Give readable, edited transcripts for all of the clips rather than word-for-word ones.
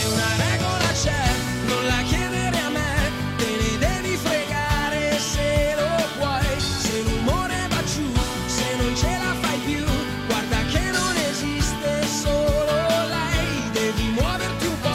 una regola c'è, non la chiedere a me, te ne devi fregare se lo puoi. Se l'umore va giù, se non ce la fai più, guarda che non esiste solo lei, devi muoverti un po'.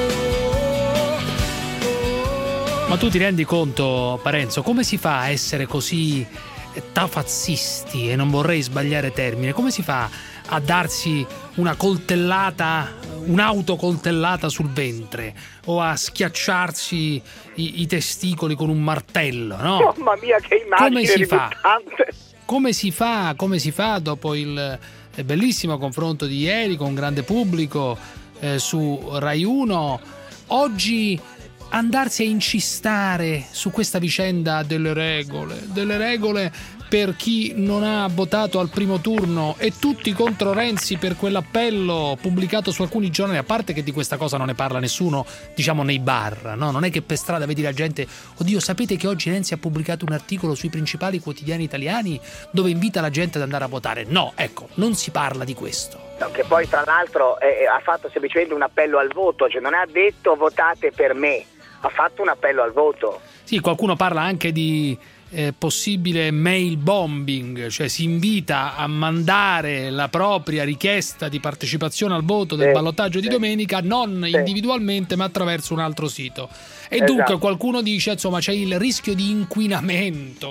Ma tu ti rendi conto, Parenzo, come si fa a essere così tafazzisti, e non vorrei sbagliare termine, come si fa a darsi una coltellata, un'autocoltellata sul ventre, o a schiacciarsi i testicoli con un martello, no? Mamma mia, che immagine ributtante. Come si fa dopo il bellissimo confronto di ieri con grande pubblico su Rai 1, oggi andarsi a incistare su questa vicenda delle regole per chi non ha votato al primo turno, e tutti contro Renzi per quell'appello pubblicato su alcuni giornali, a parte che di questa cosa non ne parla nessuno, diciamo, nei bar, no? Non è che per strada vedi la gente, oddio, sapete che oggi Renzi ha pubblicato un articolo sui principali quotidiani italiani dove invita la gente ad andare a votare. No, ecco, non si parla di questo. No, che poi tra l'altro ha fatto semplicemente un appello al voto, cioè non ha detto votate per me, ha fatto un appello al voto. Sì, qualcuno parla anche di possibile mail bombing, cioè si invita a mandare la propria richiesta di partecipazione al voto del ballottaggio di domenica non individualmente ma attraverso un altro sito. E dunque qualcuno dice, insomma, c'è il rischio di inquinamento.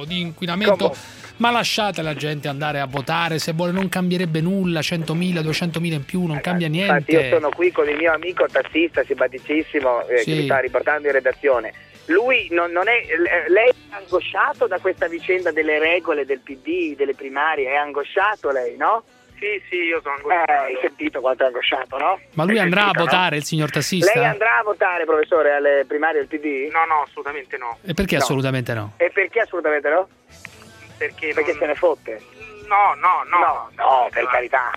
Ma lasciate la gente andare a votare, se vuole, non cambierebbe nulla, 100.000, 200.000 in più, non cambia niente. Io sono qui con il mio amico tassista simpaticissimo che mi sta riportando in redazione. Lui non è, lei è angosciato da questa vicenda delle regole del PD, delle primarie, è angosciato lei, no? Sì, io sono angosciato. Hai sentito quanto è angosciato, no? Ma lui andrà a votare, no? Il signor tassista? Lei andrà a votare, professore, alle primarie del PD? No, assolutamente no. E perché assolutamente no? E perché assolutamente no? Perché se ne fotte? No, per carità.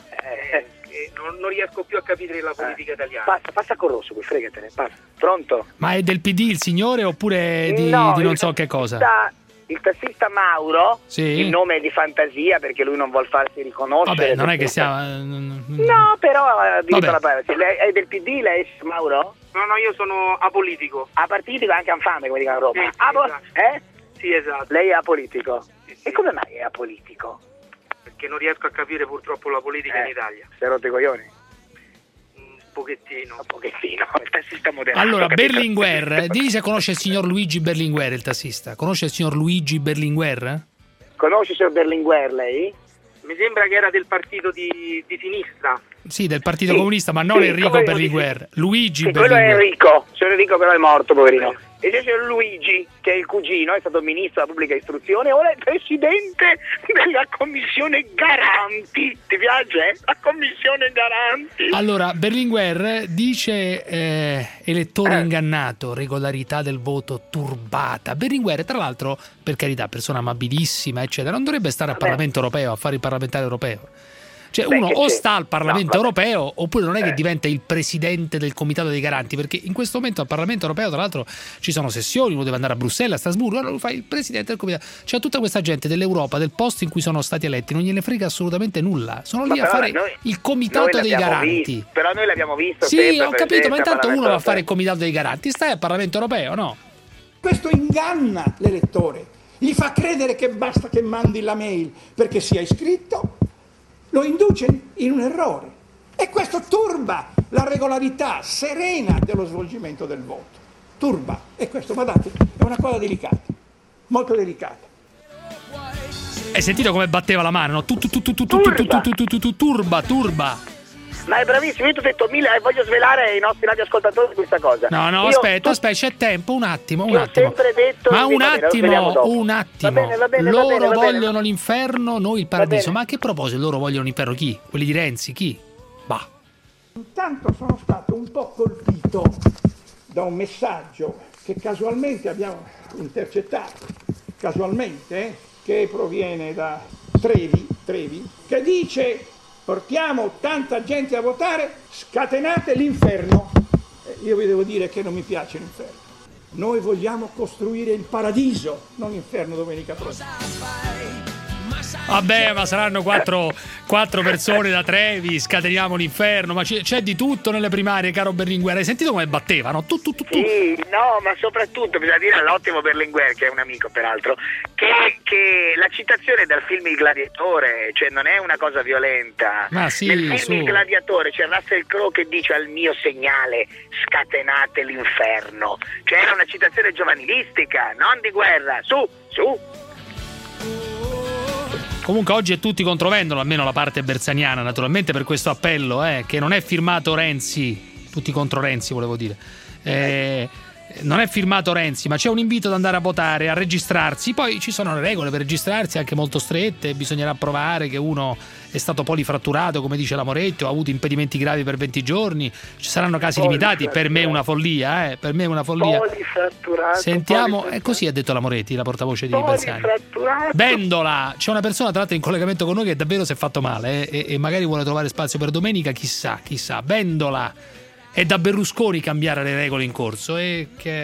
Non riesco più a capire la politica italiana. Passa con rosso, qui fregatene, passa. Pronto? Ma è del PD il signore oppure di non so che cosa? Il tassista Mauro, sì. Il nome è di fantasia perché lui non vuol farsi riconoscere. Vabbè, non è che sia... No, però ha diritto alla privacy. Lei è del PD, lei, Mauro? No, io sono apolitico. Apartitico, anche infame, come dicono a Roma. Esatto. Sì, esatto. Lei è apolitico? Sì. E come mai è apolitico? Perché non riesco a capire purtroppo la politica in Italia. Si è rotto i coglioni? Un pochettino, il tassista moderato. Allora, Berlinguer, digli se conosce il signor Luigi Berlinguer, il tassista. Conosce il signor Luigi Berlinguer? Conosce il signor Berlinguer, lei? Mi sembra che era del partito di sinistra. Sì, del Partito Comunista, ma non Enrico Berlinguer. Luigi Berlinguer. Quello è Enrico. Signor Enrico però è morto, poverino. E c'è signor Luigi, che è il cugino, è stato ministro della pubblica istruzione, ora è presidente della commissione Garanti. Ti piace? La commissione Garanti. Allora, Berlinguer dice elettore ingannato, regolarità del voto turbata. Berlinguer, tra l'altro, per carità, persona amabilissima, eccetera, non dovrebbe stare al Parlamento europeo a fare il parlamentare europeo. Cioè uno o sta al Parlamento europeo oppure non è che diventa il presidente del Comitato dei Garanti, perché in questo momento al Parlamento europeo tra l'altro ci sono sessioni, uno deve andare a Bruxelles, a Strasburgo, allora lo fa il presidente del Comitato. C'è tutta questa gente dell'Europa, del posto in cui sono stati eletti, non gliene frega assolutamente nulla, sono lì a fare il Comitato dei Garanti. Però noi l'abbiamo visto. Sì, ho capito, ma intanto uno va a fare il Comitato dei Garanti, stai al Parlamento europeo, no? Questo inganna l'elettore, gli fa credere che basta che mandi la mail perché sia iscritto, lo induce in un errore e questo turba la regolarità serena dello svolgimento del voto. Turba, e questo, guardate, è una cosa delicata, molto delicata. Hai sentito come batteva la mano, no? Turba. Ma è bravissimo, io ti ho detto voglio svelare ai nostri radioascoltatori questa cosa. No, aspetta, c'è tempo, un attimo. Ho sempre detto... Ma un attimo. Va bene, loro vogliono l'inferno, noi il paradiso. Ma a che proposito loro vogliono l'inferno? Chi? Quelli di Renzi? Chi? Bah. Intanto sono stato un po' colpito da un messaggio che casualmente abbiamo intercettato, che proviene da Trevi, che dice: portiamo tanta gente a votare, scatenate l'inferno. Io vi devo dire che non mi piace l'inferno. Noi vogliamo costruire il paradiso, non l'inferno domenica prossima. Vabbè, ma saranno quattro 4 persone da Trevi, scateniamo l'inferno, ma c'è di tutto nelle primarie, caro Berlinguer. Hai sentito come battevano? Tu. Sì, no, ma soprattutto bisogna dire all'ottimo Berlinguer, che è un amico peraltro, che la citazione dal film Il Gladiatore, cioè non è una cosa violenta. Ma sì, nel film Il Gladiatore c'è Russell Crowe che dice al mio segnale scatenate l'inferno, cioè era una citazione giovanilistica, non di guerra. Su. Comunque oggi è tutti contro Vendola, almeno la parte bersaniana, naturalmente, per questo appello, che non è firmato Renzi, tutti contro Renzi volevo dire, non è firmato Renzi, ma c'è un invito ad andare a votare, a registrarsi. Poi ci sono le regole per registrarsi, anche molto strette, bisognerà provare che uno è stato polifratturato, come dice la Moretti, o ha avuto impedimenti gravi per 20 giorni, ci saranno casi limitati. Per me è una follia, per me è una follia. Sentiamo, così ha detto la Moretti, la portavoce di Bersani. Vendola, c'è una persona tra l'altro in collegamento con noi che davvero si è fatto male, e magari vuole trovare spazio per domenica, chissà. Vendola, è da Berlusconi cambiare le regole in corso, e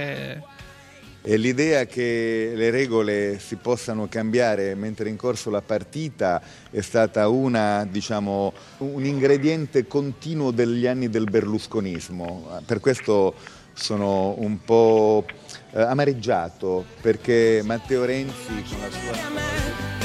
l'idea che le regole si possano cambiare mentre è in corso la partita è stata un ingrediente continuo degli anni del berlusconismo. Per questo sono un po' amareggiato, perché Matteo Renzi con la sua...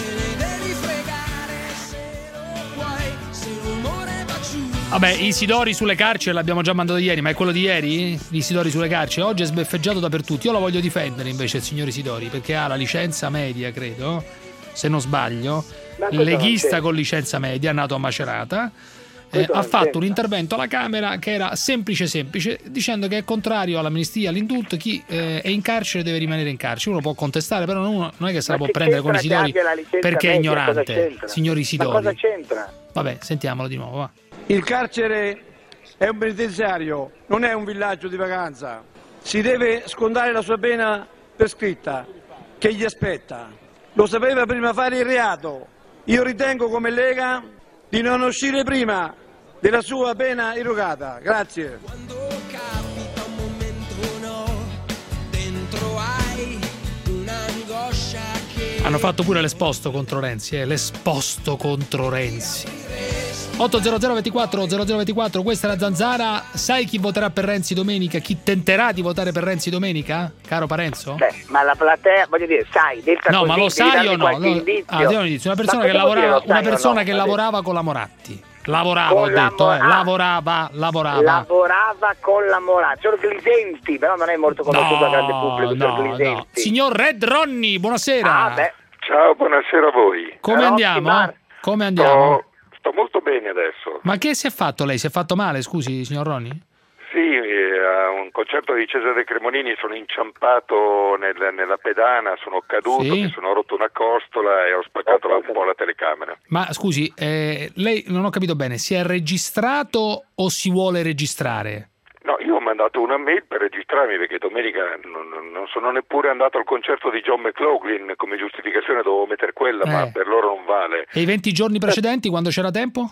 Vabbè, Isidori sulle carceri l'abbiamo già mandato ieri, ma è quello di ieri? Isidori sulle carceri oggi è sbeffeggiato dappertutto. Io lo voglio difendere invece il signor Isidori, perché ha la licenza media, credo, se non sbaglio, leghista con licenza media, nato a Macerata. Ha fatto un intervento alla Camera che era semplice, dicendo che è contrario all'amnistia, all'indulto. Chi è in carcere deve rimanere in carcere. Uno può contestare, però non è che se la può prendere con Isidori perché è ignorante. Signor Isidori, ma cosa c'entra? Vabbè, sentiamolo di nuovo, va. Il carcere è un penitenziario, non è un villaggio di vacanza. Si deve scontare la sua pena prescritta, che gli aspetta. Lo sapeva prima fare il reato. Io ritengo come Lega di non uscire prima della sua pena irrogata. Grazie. Quando capita un momento dentro hai un'angoscia che... Hanno fatto pure l'esposto contro Renzi, l'esposto contro Renzi. 800 24 0024, questa è la Zanzara. Sai chi voterà per Renzi domenica? Chi tenterà di votare per Renzi domenica? Caro Parenzo? Ma la platea, voglio dire, sai, detta no, così, ma lo sai o no? Diamo un indizio. Una persona che lavorava con la Moratti. Lavorava con la Moratti. Solo Glisenti, però non è molto conosciuto al grande pubblico. No. Signor Red Ronny, buonasera. Ciao, buonasera a voi. Come andiamo? Sto molto bene adesso. Ma che si è fatto lei? Si è fatto male, scusi, signor Ronny? Sì, a un concerto di Cesare Cremonini sono inciampato nella pedana, sono caduto, mi sono rotto una costola e ho spaccato un po' la telecamera. Ma scusi, lei, non ho capito bene, si è registrato o si vuole registrare? No, io ho mandato una mail per registrarmi, perché domenica non sono neppure andato al concerto di John McLaughlin, come giustificazione dovevo mettere quella, ma per loro non vale. E i 20 giorni precedenti, quando c'era tempo?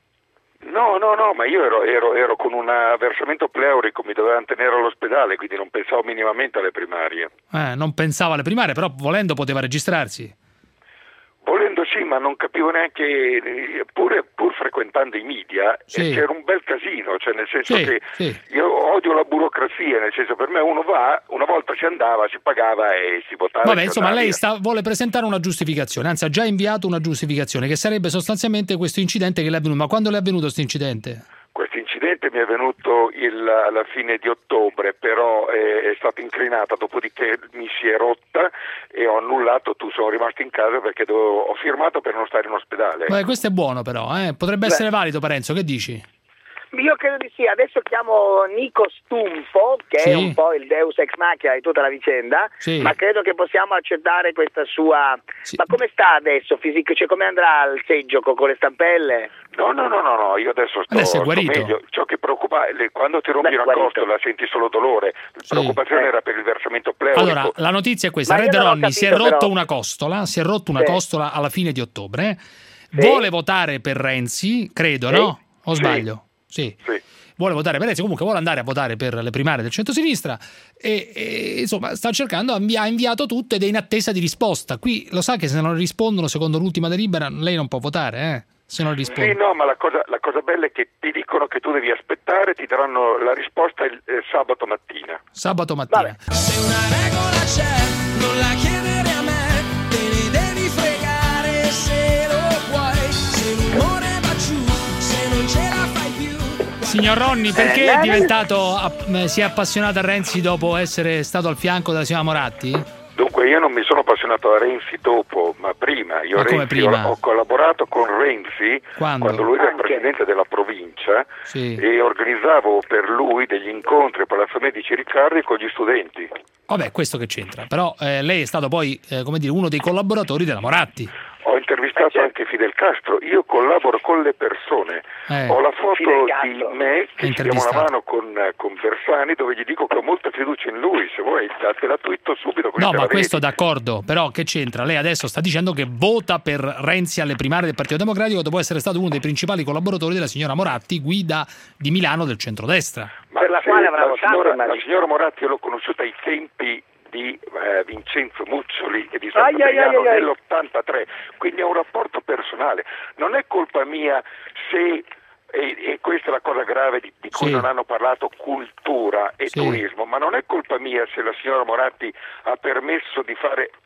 No, ma io ero con un versamento pleurico, mi dovevano tenere all'ospedale, quindi non pensavo minimamente alle primarie. Non pensava alle primarie, però volendo poteva registrarsi. Volendo sì, ma non capivo neanche, pur frequentando i media, c'era un bel casino, cioè nel senso che io odio la burocrazia, nel senso, per me uno va, una volta ci andava, si pagava e si votava. Vabbè, insomma, lei vuole presentare una giustificazione, anzi ha già inviato una giustificazione, che sarebbe sostanzialmente questo incidente che le è avvenuto. Ma quando le è avvenuto questo incidente? Questo incidente mi è venuto alla fine di ottobre, però è stata incrinata, dopodiché mi si è rotta e ho annullato, sono rimasto in casa perché ho firmato per non stare in ospedale. Beh, questo è buono però, potrebbe essere valido, Parenzo, che dici? Io credo di sì. Adesso chiamo Nico Stumpo, che è un po' il deus ex machina di tutta la vicenda, ma credo che possiamo accettare questa sua... Ma come sta adesso fisico? Cioè, come andrà al seggio con le stampelle? No, io adesso sto meglio. Ciò che preoccupa è quando ti rompi una costola, senti solo dolore. La preoccupazione era per il versamento pleurico. Allora, la notizia è questa: Red Ronny si è rotto una costola, costola alla fine di ottobre. Vuole votare per Renzi, credo, no? O sbaglio? Sì. Vuole votare per Renzi, comunque vuole andare a votare per le primarie del centrosinistra e insomma sta cercando, ha inviato tutte ed è in attesa di risposta. Qui lo sa che se non rispondono secondo l'ultima delibera lei non può votare, se non rispondi. Sì, no, ma la cosa bella è che ti dicono che tu devi aspettare, ti daranno la risposta il sabato mattina. Sabato mattina. Vabbè. Se una regola c'è, non la chiedere a me, te ne devi fregare se lo puoi. Se l'umore va giù, se non ce la fai più. Signor Ronny, perché è diventato, si è appassionato a Renzi dopo essere stato al fianco della signora Moratti? Dunque io non mi sono appassionato a Renzi dopo, ma prima. Io ho collaborato con Renzi quando lui era presidente della provincia e organizzavo per lui degli incontri a Palazzo Medici Riccardi con gli studenti. Vabbè, questo che c'entra, però lei è stato poi uno dei collaboratori della Moratti. Ho intervistato anche Fidel Castro, io collaboro con le persone, ho la foto di me che ci diamo una mano con Bersani dove gli dico che ho molta fiducia in lui, se vuoi te la twitto subito. No, ma questo d'accordo, però che c'entra? Lei adesso sta dicendo che vota per Renzi alle primarie del Partito Democratico dopo essere stato uno dei principali collaboratori della signora Moratti, guida di Milano del centrodestra. Ma per la quale avrà votato la signora Moratti io l'ho conosciuta ai tempi di Vincenzo Muccioli e di Sant'Adriano nell'83, quindi è un rapporto personale, non è colpa mia se, e questa è la cosa grave di cui non hanno parlato, cultura e turismo, ma non è colpa mia se la signora Moratti mi ha permesso di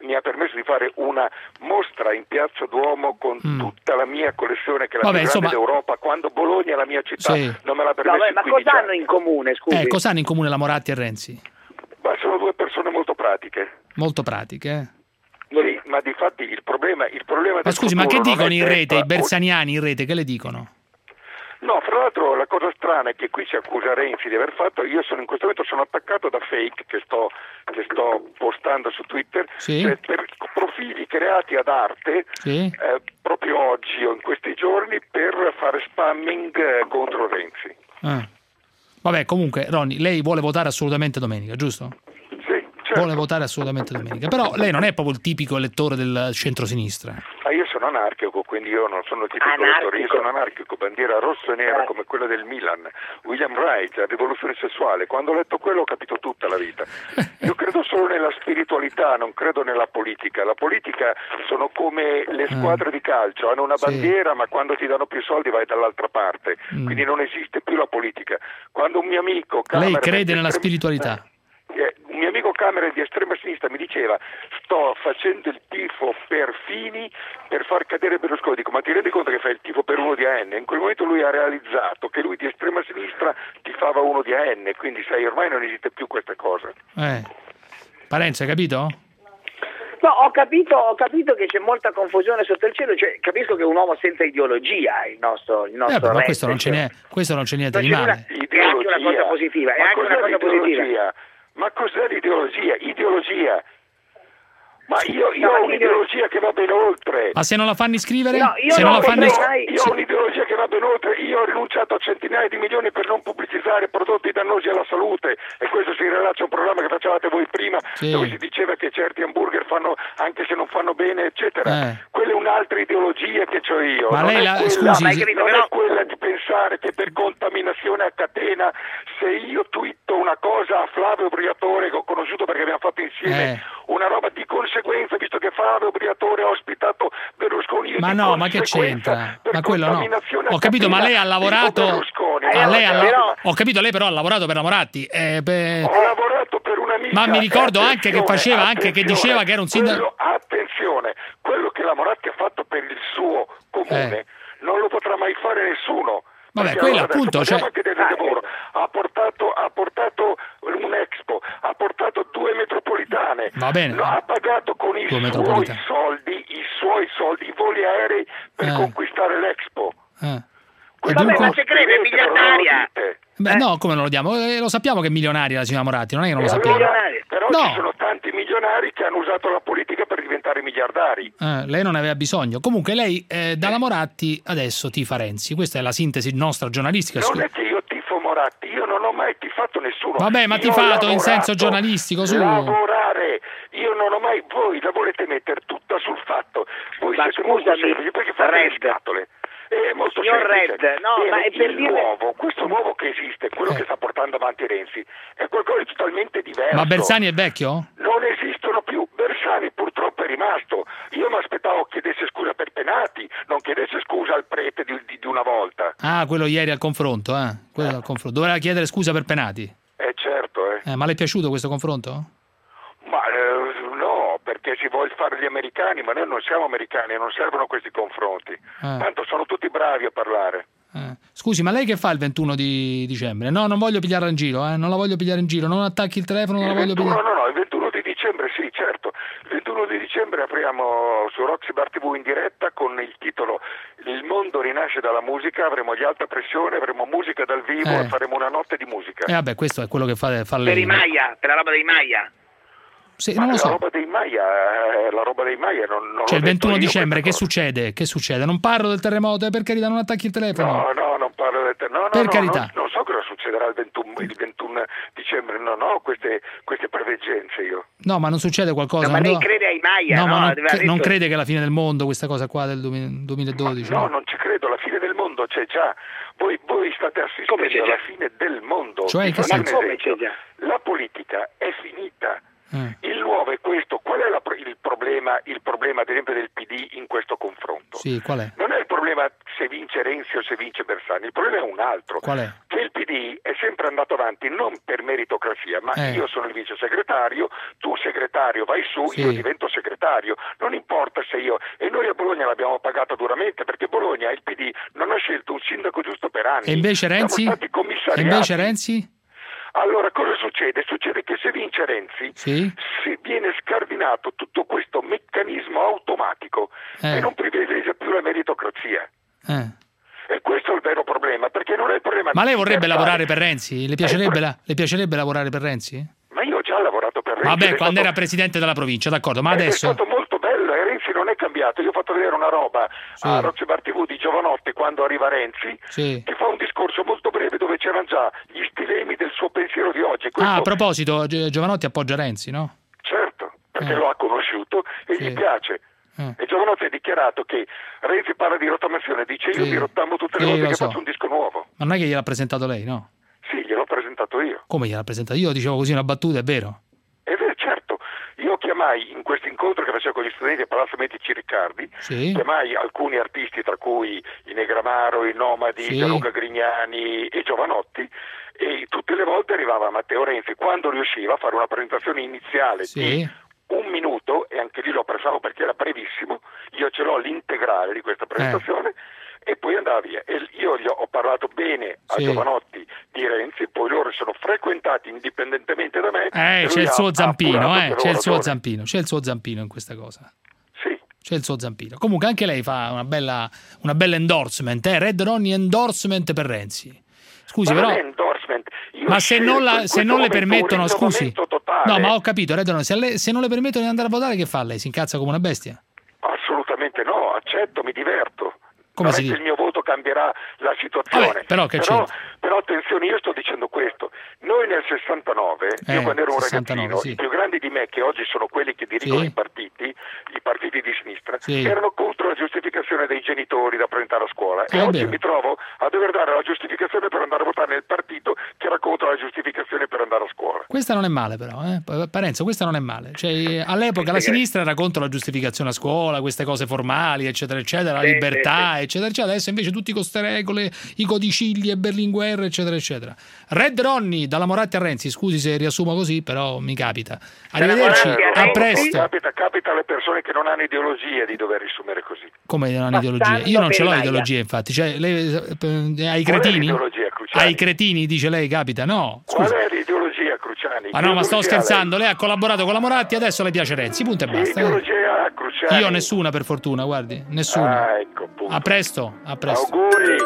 fare una mostra in Piazza Duomo con tutta la mia collezione che è la più grande d'Europa, quando Bologna è la mia città, non me l'ha permesso. Ma cosa hanno in comune, scusi? Cosa hanno in comune la Moratti e Renzi? Sono due persone molto pratiche. Molto pratiche, Sì, ma di fatti il problema Ma scusi, ma che dicono in rete, i bersaniani in rete, che le dicono? No, fra l'altro la cosa strana è che qui si accusa Renzi di aver fatto, io in questo momento sono attaccato da fake che sto postando su Twitter, cioè per profili creati ad arte proprio oggi o in questi giorni per fare spamming contro Renzi. Vabbè, comunque, Ronny, lei vuole votare assolutamente domenica, giusto? Sì, certo. Vuole votare assolutamente domenica. Però lei non è proprio il tipico elettore del centrosinistra. Io sono anarchico, quindi io non sono il tipico elettore, io sono anarchico, bandiera rossa e nera come quella del Milan. William Wright, la rivoluzione sessuale. Quando ho letto quello ho capito tutta la vita. Io credo solo nella spiritualità, non credo nella politica. La politica sono come le squadre di calcio, hanno una bandiera ma quando ti danno più soldi vai dall'altra parte. Quindi non esiste più la politica. Quando un mio amico... Lei crede nella spiritualità? Un mio amico Camera di estrema sinistra mi diceva sto facendo il tifo per Fini per far cadere Berlusconi. Dico, ma ti rendi conto che fai il tifo per uno di AN? In quel momento lui ha realizzato che lui di estrema sinistra tifava uno di AN, quindi sai, ormai non esiste più questa cosa. Parenzo, hai capito? No, ho capito che c'è molta confusione sotto il cielo, cioè, capisco che è un uomo senza ideologia il nostro ma questo non c'è niente di male. È anche una cosa positiva, Ma cos'è l'ideologia? Ideologia. Ma io ho un'ideologia che va ben oltre. Ma se non la fanno iscrivere? No, io ho un'ideologia che va ben oltre. Io ho rinunciato a centinaia di milioni per non pubblicizzare prodotti dannosi alla salute, e questo si rilaccia a un programma che facevate voi prima, dove si diceva che certi hamburger fanno, anche se non fanno bene, eccetera. Quella è un'altra ideologia che ho io. Ma non lei non è quella di pensare che per contaminazione a catena, se io twitto una cosa a Flavio Briatore, che ho conosciuto perché abbiamo fatto insieme una roba di conseguenza, visto che Flavio Briatore ha ospitato Berlusconi. Ma no, ma che c'entra? Ma quello no. Ho capito, ma lei ha lavorato. Ho capito, lei però ha lavorato per la Moratti. Ho lavorato per un'amica. Ma mi ricordo anche che faceva che diceva che era un sindaco. Attenzione, quello che la Moratti ha fatto per il suo comune non lo potrà mai fare nessuno. Vabbè, quello appunto, anche del lavoro. Ha portato un Expo, ha portato 2 metropolitane. Va bene. Ha pagato con i suoi soldi i voli aerei per conquistare l'Expo. Ma se crede è miliardaria. No, come non lo diamo? Lo sappiamo che è milionaria la signora Moratti, non è che non lo sappiamo. Però ci sono tanti milionari che hanno usato la politica per diventare miliardari. Lei non aveva bisogno. Comunque lei dalla Moratti adesso tifa Renzi. Questa è la sintesi nostra giornalistica. Non è che io tifo Moratti, io non ho mai tifato nessuno. Vabbè, ma tifato in senso giornalistico, su. Lavorare. Io non ho mai... Voi la volete mettere tutta sul fatto. Voi siete molto semplici perché fate le scatole. È molto Signor semplice. Red, no, ma è per dire... questo nuovo che esiste, quello che sta portando avanti Renzi, è qualcosa di totalmente diverso. Ma Bersani è vecchio? Non esistono più. Bersani purtroppo è rimasto. Io mi aspettavo chiedesse scusa per Penati, non chiedesse scusa al prete di una volta. Ah, quello ieri al confronto, quello al confronto. Doveva chiedere scusa per Penati. Certo, Ma le è piaciuto questo confronto? Ma no, perché si vuole fare gli americani, ma noi non siamo americani, non servono questi confronti. Tanto sono tutti bravi a parlare. Scusi, ma lei che fa il 21 di dicembre? No, non voglio pigliarla in giro, non la voglio pigliare in giro, non attacchi il telefono, non la voglio pigliare. No, il 21 di dicembre sì, certo. Il 21 di dicembre apriamo su Roxy Bar TV in diretta con il titolo Il mondo rinasce dalla musica, avremo gli Alta Pressione, avremo musica dal vivo e faremo una notte di musica. Vabbè, questo è quello che fa lei. Per i Maya, per la roba dei Maya. Sì, non lo so. La roba dei Maya non cioè il 21 dicembre che cosa. succede? Che succede? Non parlo del terremoto, per carità, non attacchi il telefono. No, non parlo del terremoto. Per carità. Non so cosa succederà il 21 dicembre, non ho queste preveggenze io. No, ma non succede qualcosa. No, ma lei crede ai Maya, no? Ma non detto... crede che è la fine del mondo questa cosa qua del 2012? No, non ci credo, la fine del mondo c'è già. Voi state assistendo alla fine del mondo. Cioè, che senso? Come c'è già? La politica è finita. Il nuovo è questo. Qual è il problema ad esempio del PD in questo confronto? Sì, qual è? Non è il problema se vince Renzi o se vince Bersani, il problema è un altro. Qual è? Che il PD è sempre andato avanti non per meritocrazia, ma io sono il vice segretario, tu segretario vai su, io divento segretario, non importa se io... E noi a Bologna l'abbiamo pagata duramente perché Bologna, il PD, non ha scelto un sindaco giusto per anni. E invece Renzi? Allora, cosa succede? Succede che se vince Renzi si viene scardinato tutto questo meccanismo automatico e non privilegia più la meritocrazia. E questo è il vero problema, perché non è il problema... Ma lei vorrebbe lavorare per Renzi? Le piacerebbe lavorare per Renzi? Ma io ho già lavorato per Renzi. Vabbè, quando era presidente della provincia, d'accordo, ma adesso... È stato molto bello e Renzi non è cambiato. Io ho fatto vedere una roba a Roxy Bar TV di Giovanotti quando arriva Renzi, che fa un discorso molto breve dove c'erano già gli stilemi del suo pensiero di oggi. A proposito, Giovanotti appoggia Renzi, no? Certo, perché lo ha conosciuto e gli piace. E Giovanotti ha dichiarato che Renzi parla di rottamazione, dice io mi rottammo tutte le volte che faccio un disco nuovo. Ma non è che gliel'ha presentato lei, no? Sì, gliel'ho presentato io. Come gliel'ha presentato? Io dicevo così una battuta, è vero? È vero, certo. Io chiamai in questo incontro che facevo con gli studenti a Palazzo Medici Riccardi, chiamai alcuni artisti, tra cui i Negramaro, i Nomadi, Gianluca Grignani e Giovanotti, e tutte le volte arrivava Matteo Renzi quando riusciva a fare una presentazione iniziale di 1 minuto, e anche lì lo apprezzavo perché era brevissimo, io ce l'ho l'integrale di questa presentazione, e poi andava via. E io gli ho parlato bene a Giovanotti di Renzi, poi loro sono frequentati indipendentemente da me. C'è il suo zampino, c'è il suo zampino in questa cosa. Sì. C'è il suo zampino. Comunque anche lei fa una bella endorsement, Red Ronnie endorsement per Renzi. Scusi, ma però... non è endorsement. Ma se non le permettono, scusi. No, ma ho capito, Red Ronnie, se non le permettono di andare a votare, che fa lei? Si incazza come una bestia? Assolutamente no, accetto, mi diverto. Come non è che il mio voto cambierà la situazione. Vabbè, però attenzione, io sto dicendo questo. Noi nel 69, io quando ero un ragazzino, i più grandi di me, che oggi sono quelli che dirigono i partiti di sinistra, erano contro la giustificazione dei genitori da presentare a scuola. E oggi mi trovo a dover dare la giustificazione per andare a votare nel partito che era contro la giustificazione per andare a scuola. Questa non è male però, Parenzo, questa non è male. Cioè, all'epoca la sinistra era contro la giustificazione a scuola, queste cose formali, eccetera, eccetera, la libertà, eccetera, eccetera. Adesso invece tutti con ste regole, i codicilli e Berlinguer, eccetera, eccetera. Red Ronnie, dalla Moratti a Renzi, scusi se riassumo così, però mi capita. Arrivederci, a presto. Capita alle persone che non hanno ideologia di dover riassumere così. Come non hanno ideologia? Io non ce l'ho ideologia, infatti. Cioè, lei, ai cretini? Ai cretini, dice lei, capita? No, scusa. Qual è l'ideologia, Cruciani? Ma no, ma sto scherzando. Lei ha collaborato con la Moratti, adesso le piace Renzi, punto e basta. Ideologia, Cruciani? Io nessuna, per fortuna, guardi, nessuna. Ecco, punto. A presto, a presto. Auguri.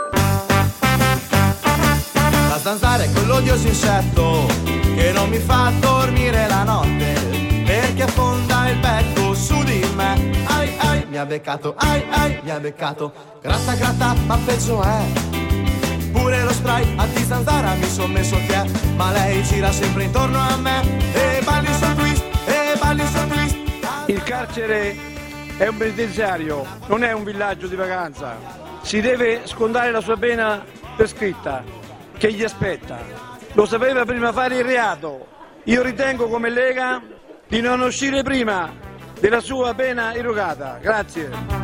La zanzara è quell'odioso insetto che non mi fa dormire la notte, perché affonda il becco su di me. Ai ai, mi ha beccato, ai ai, mi ha beccato. Gratta gratta, ma peggio è. Pure lo spray a di zanzara mi son messo che è, ma lei gira sempre intorno a me e balli sul twist, e balli sul twist. Il carcere è un penitenziario, non è un villaggio di vacanza. si deve scontare la sua pena prescritta, che gli aspetta. Lo sapeva prima fare il reato. Io ritengo come Lega di non uscire prima della sua pena irrogata. Grazie.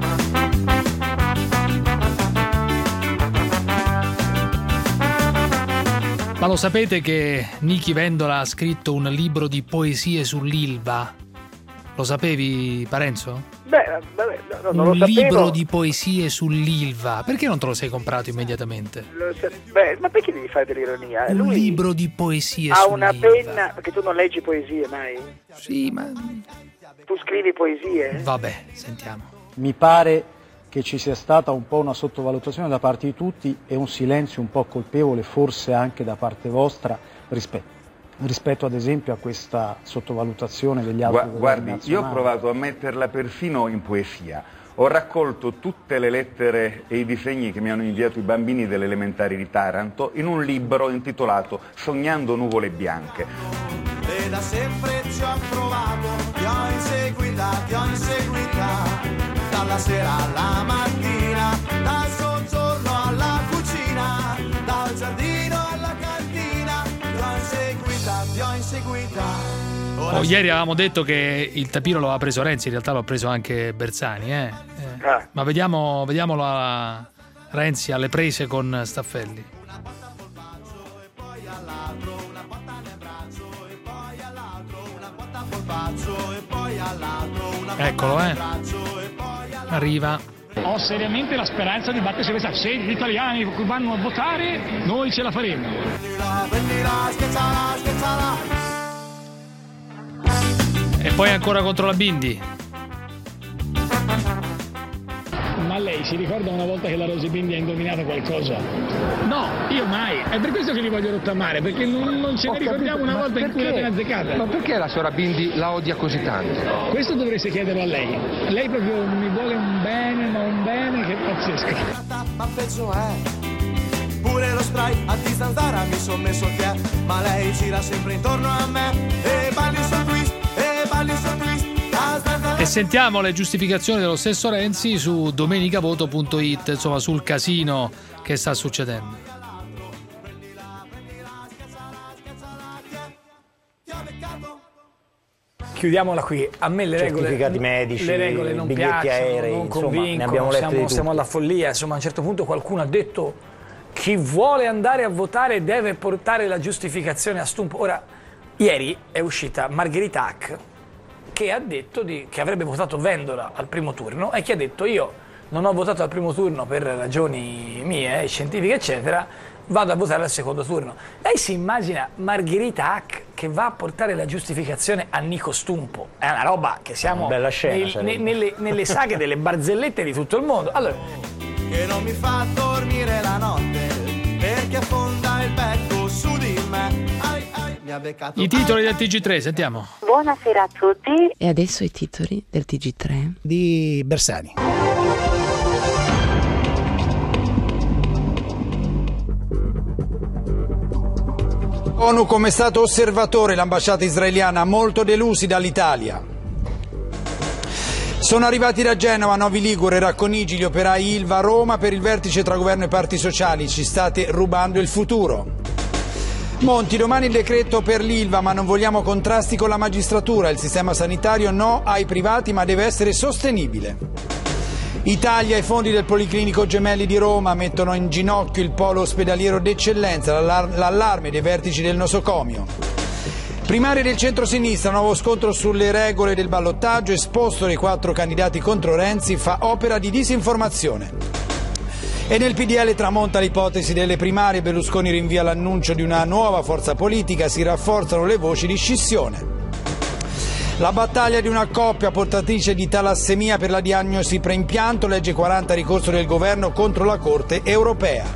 Ma lo sapete che Nichi Vendola ha scritto un libro di poesie sull'Ilva? Lo sapevi, Parenzo? Beh, non lo sapevo. Un libro di poesie sull'Ilva. Perché non te lo sei comprato immediatamente? Ma perché devi fare dell'ironia? Un libro di poesie ha sull'Ilva. Una penna, perché tu non leggi poesie mai? Sì, ma... Tu scrivi poesie? Vabbè, sentiamo. Mi pare che ci sia stata un po' una sottovalutazione da parte di tutti e un silenzio un po' colpevole forse anche da parte vostra rispetto ad esempio a questa sottovalutazione degli altri Guardi, nazionali. io ho provato a metterla perfino in poesia. Ho raccolto tutte le lettere e i disegni che mi hanno inviato i bambini delle elementari di Taranto in un libro intitolato Sognando nuvole bianche. E da sempre ci ho provato, ti ho inseguita, dalla sera alla mattina, dal soggiorno alla cucina, dal giardino alla cantina, ti ho inseguita. Ieri avevamo detto che il tapiro lo aveva preso Renzi, in realtà l'ha preso anche Bersani, Ma vediamolo a Renzi alle prese con Staffelli. Eccolo, arriva. Ho seriamente la speranza di battersi questa. Se gli italiani vanno a votare, noi ce la faremo. E poi ancora contro la Bindi. Ma lei si ricorda una volta che la Rosy Bindi ha indovinato qualcosa? No, io mai. È per questo che li voglio rottamare, perché non ce ne ricordiamo una volta in cui l'abbiamo azzeccata. Ma perché la signora Bindi la odia così tanto? Questo dovreste chiederlo a lei. Lei proprio mi vuole un bene, ma un bene che è pazzesco. Ma peggio è, pure lo spray a Di Zanzara mi son messo che è, ma lei gira sempre intorno a me e balli sul twist, E sentiamo le giustificazioni dello stesso Renzi su domenicavoto.it, insomma sul casino che sta succedendo. Chiudiamola qui. A me le regole, certificati medici, le regole non biglietti piacciono, aerei, non insomma, convincono, ne abbiamo letti siamo alla follia. Insomma, a un certo punto qualcuno ha detto: chi vuole andare a votare deve portare la giustificazione a stumpo. Ora, ieri è uscita Margherita Hack, che ha detto che avrebbe votato Vendola al primo turno e che ha detto: io non ho votato al primo turno per ragioni mie, scientifiche eccetera, vado a votare al secondo turno. Lei si immagina Margherita Hack che va a portare la giustificazione a Nico Stumpo? È una roba che siamo bella scena, nelle saghe delle barzellette di tutto il mondo. Allora, che non mi fa dormire la notte perché affonda il becco su di me. I titoli del TG3, sentiamo. Buonasera a tutti. E adesso i titoli del TG3 di Bersani. ONU come stato osservatore, l'ambasciata israeliana molto delusi dall'Italia. Sono arrivati da Genova, Novi Ligure, Racconigi, gli operai Ilva a Roma per il vertice tra governo e parti sociali. Ci state rubando il futuro. Monti, domani il decreto per l'Ilva, ma non vogliamo contrasti con la magistratura. Il sistema sanitario no ai privati, ma deve essere sostenibile. Italia, i fondi del Policlinico Gemelli di Roma mettono in ginocchio il polo ospedaliero d'eccellenza, l'allarme dei vertici del nosocomio. Primarie del centro-sinistra, nuovo scontro sulle regole del ballottaggio, esposto dei 4 candidati contro Renzi, fa opera di disinformazione. E nel PDL tramonta l'ipotesi delle primarie, Berlusconi rinvia l'annuncio di una nuova forza politica, si rafforzano le voci di scissione. La battaglia di una coppia portatrice di talassemia per la diagnosi preimpianto, legge 40 ricorso del governo contro la Corte europea.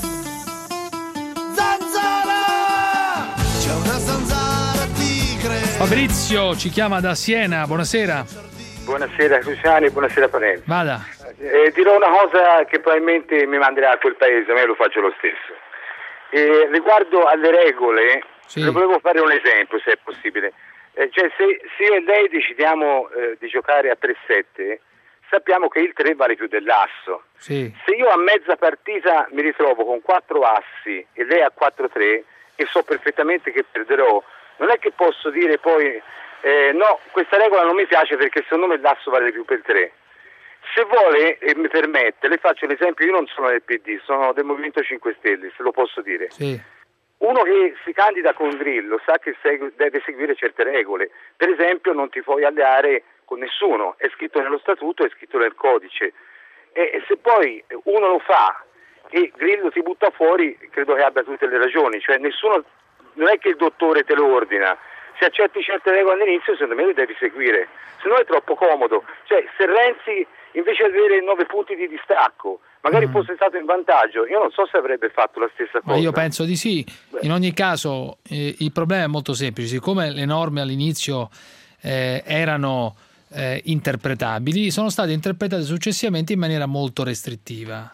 Zanzara! C'è una zanzara tigre. Fabrizio ci chiama da Siena, buonasera. Buonasera Cruciani, buonasera Parenzo. Vada. Dirò una cosa che probabilmente mi manderà a quel paese, ma io lo faccio lo stesso. Riguardo alle regole, volevo fare un esempio, se è possibile. Cioè, se io e lei decidiamo di giocare a 3-7, sappiamo che il 3 vale più dell'asso. Sì. Se io a mezza partita mi ritrovo con 4 assi e lei ha 4-3 e so perfettamente che perderò, non è che posso dire poi no, questa regola non mi piace perché secondo me l'asso vale più per 3. Se vuole e mi permette, le faccio l'esempio, io non sono del PD, sono del Movimento 5 Stelle, se lo posso dire. Sì. Uno che si candida con Grillo sa che deve seguire certe regole, per esempio non ti puoi alleare con nessuno, è scritto nello statuto, è scritto nel codice, e se poi uno lo fa e Grillo ti butta fuori, credo che abbia tutte le ragioni, cioè nessuno, non è che il dottore te lo ordina, se accetti certe regole all'inizio secondo me le devi seguire, se no è troppo comodo, cioè se Renzi invece di avere 9 punti di distacco magari fosse stato in vantaggio, io non so se avrebbe fatto la stessa cosa. Ma io penso di sì. In ogni caso il problema è molto semplice, siccome le norme all'inizio erano interpretabili, sono state interpretate successivamente in maniera molto restrittiva,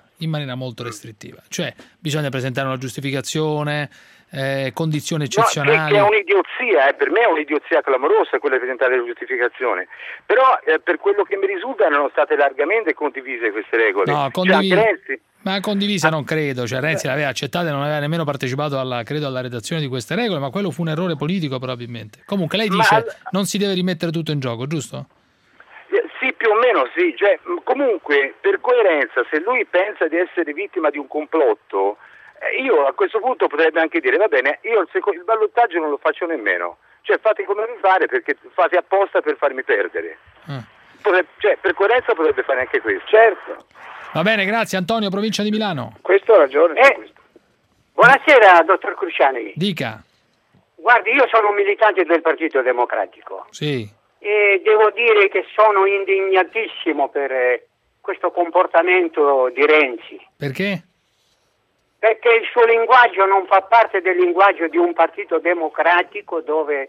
cioè bisogna presentare una giustificazione, condizioni eccezionali. Che è un'idiozia, per me è un'idiozia clamorosa quella di presentare la giustificazione, però per quello che mi risulta erano state largamente condivise queste regole. No, ma condivisa non credo, cioè Renzi l'aveva accettata e non aveva nemmeno partecipato alla redazione di queste regole, ma quello fu un errore politico probabilmente. Comunque lei dice non si deve rimettere tutto in gioco, giusto? Sì, più o meno sì, cioè, comunque per coerenza, se lui pensa di essere vittima di un complotto, io a questo punto potrebbe anche dire va bene, io il ballottaggio non lo faccio nemmeno, cioè fate come mi pare perché fate apposta per farmi perdere. Cioè per coerenza potrebbe fare anche questo. Certo. Va bene, grazie Antonio, provincia di Milano. Questo ha ragione. Buonasera dottor Cruciani. Dica. Guardi, io sono un militante del Partito Democratico. Sì. E devo dire che sono indignatissimo per questo comportamento di Renzi. Perché? Perché il suo linguaggio non fa parte del linguaggio di un partito democratico dove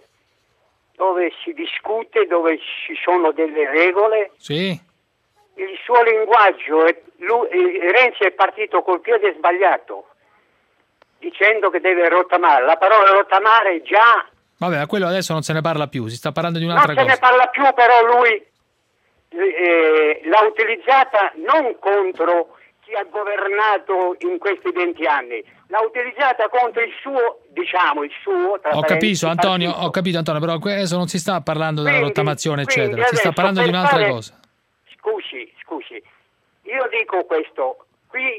si discute, dove ci sono delle regole. Sì. Il suo linguaggio, Renzi è partito col piede sbagliato, dicendo che deve rottamare. La parola rottamare già... Vabbè, ma quello adesso non se ne parla più, si sta parlando di un'altra cosa. Non se ne parla più, però lui l'ha utilizzata non contro chi ha governato in questi 20 anni, l'ha utilizzata contro il suo, Ho capito Antonio, però adesso non si sta parlando della rottamazione eccetera, si sta parlando di un'altra cosa. Scusi, io dico questo, qui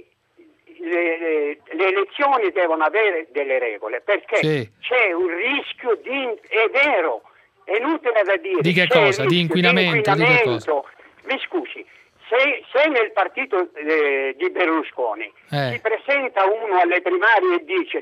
le elezioni devono avere delle regole, perché c'è un rischio è vero, è inutile da dire. Di che cosa? Di inquinamento? Di che cosa? Mi scusi, se nel partito di Berlusconi si presenta uno alle primarie e dice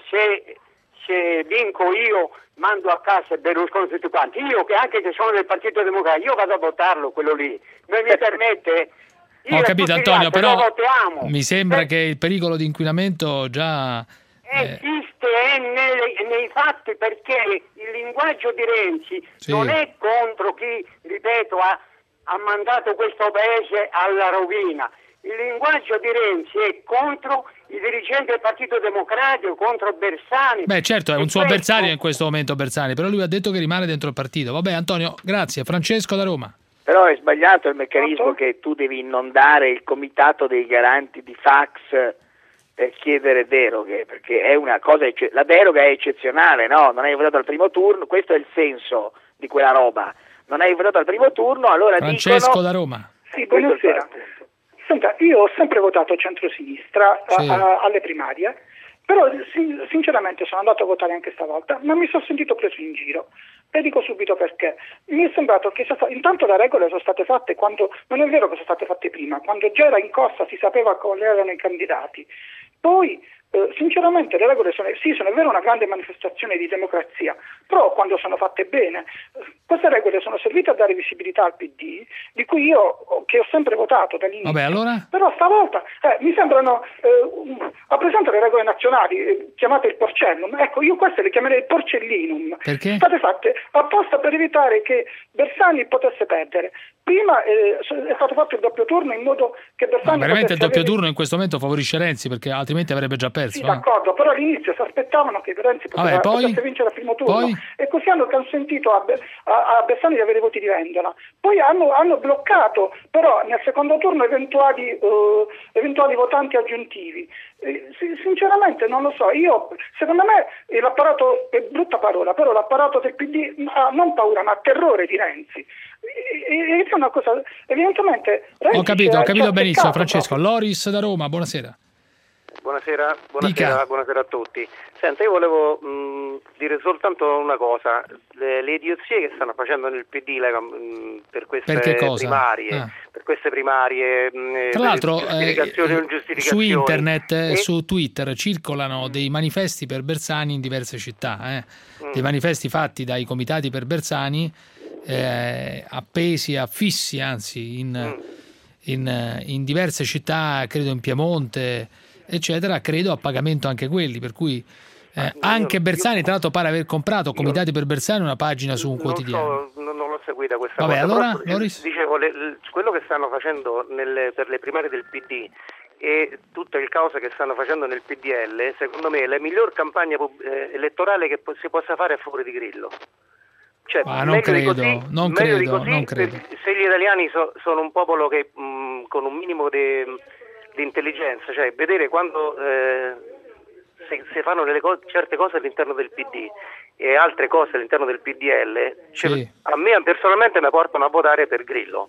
se vinco io mando a casa Berlusconi tutti quanti, io che anche se sono del Partito Democratico io vado a votarlo quello lì, non mi permette. Ho capito Antonio, però mi sembra che il pericolo di inquinamento già esiste nei fatti, perché il linguaggio di Renzi non è contro chi, ripeto, ha mandato questo paese alla rovina. Il linguaggio di Renzi è contro i dirigenti del Partito Democratico, contro Bersani. Beh, certo, è un suo avversario in questo momento Bersani, però lui ha detto che rimane dentro il partito. Vabbè Antonio, grazie. Francesco da Roma. Però è sbagliato il meccanismo che tu devi inondare il comitato dei garanti di fax per chiedere deroghe, perché è una cosa, la deroga è eccezionale, no? Non hai votato al primo turno, questo è il senso di quella roba. Non hai votato al primo turno, allora Francesco da Roma. Sì, buonasera. Senta, io ho sempre votato centrosinistra alle primarie, però sinceramente sono andato a votare anche stavolta, ma mi sono sentito preso in giro. E dico subito perché. Mi è sembrato che intanto le regole sono state fatte quando, non è vero che sono state fatte prima, quando già era in corsa si sapeva quali erano i candidati. Poi sinceramente le regole sono è vero una grande manifestazione di democrazia, però quando sono fatte bene, queste regole sono servite a dare visibilità al PD, di cui che ho sempre votato dall'inizio. Vabbè, allora? Però stavolta mi sembrano a presente le regole nazionali chiamate il porcellum, ecco io queste le chiamerei il porcellinum. Perché? State fatte apposta per evitare che Bersani potesse perdere. Prima è stato fatto il doppio turno in modo che Bersani veramente il doppio turno in questo momento favorisce Renzi, perché altrimenti avrebbe già perso. Sì, d'accordo, però all'inizio si aspettava che Renzi potesse vincere al primo turno, e così hanno consentito a a Bersani di avere i voti di Vendola. Poi hanno bloccato però nel secondo turno eventuali votanti aggiuntivi. Sinceramente non lo so, secondo me l'apparato, è brutta parola, però l'apparato del PD ha non paura ma terrore di Renzi. E è una cosa, evidentemente Renzi ho capito benissimo, Francesco. Loris da Roma, buonasera. Buonasera a tutti. Senta, io volevo dire soltanto una cosa. Le idiozie che stanno facendo nel PD per queste primarie, Tra l'altro su internet, su Twitter circolano dei manifesti per Bersani in diverse città, dei manifesti fatti dai comitati per Bersani, appesi, affissi anzi in diverse città, credo in Piemonte eccetera, credo a pagamento anche quelli, per cui anche Bersani tra l'altro pare aver comprato, Comitati per Bersani, una pagina su un quotidiano. Non l'ho seguita questa cosa. Allora, dicevo, quello che stanno facendo per le primarie del PD e tutto il caos che stanno facendo nel PDL, secondo me la miglior campagna elettorale che si possa fare è fuori di Grillo. Cioè, non credo. Se gli italiani sono un popolo che con un minimo di intelligenza, cioè vedere quando se fanno certe cose all'interno del PD e altre cose all'interno del PDL, sì. A me personalmente mi portano a votare per Grillo.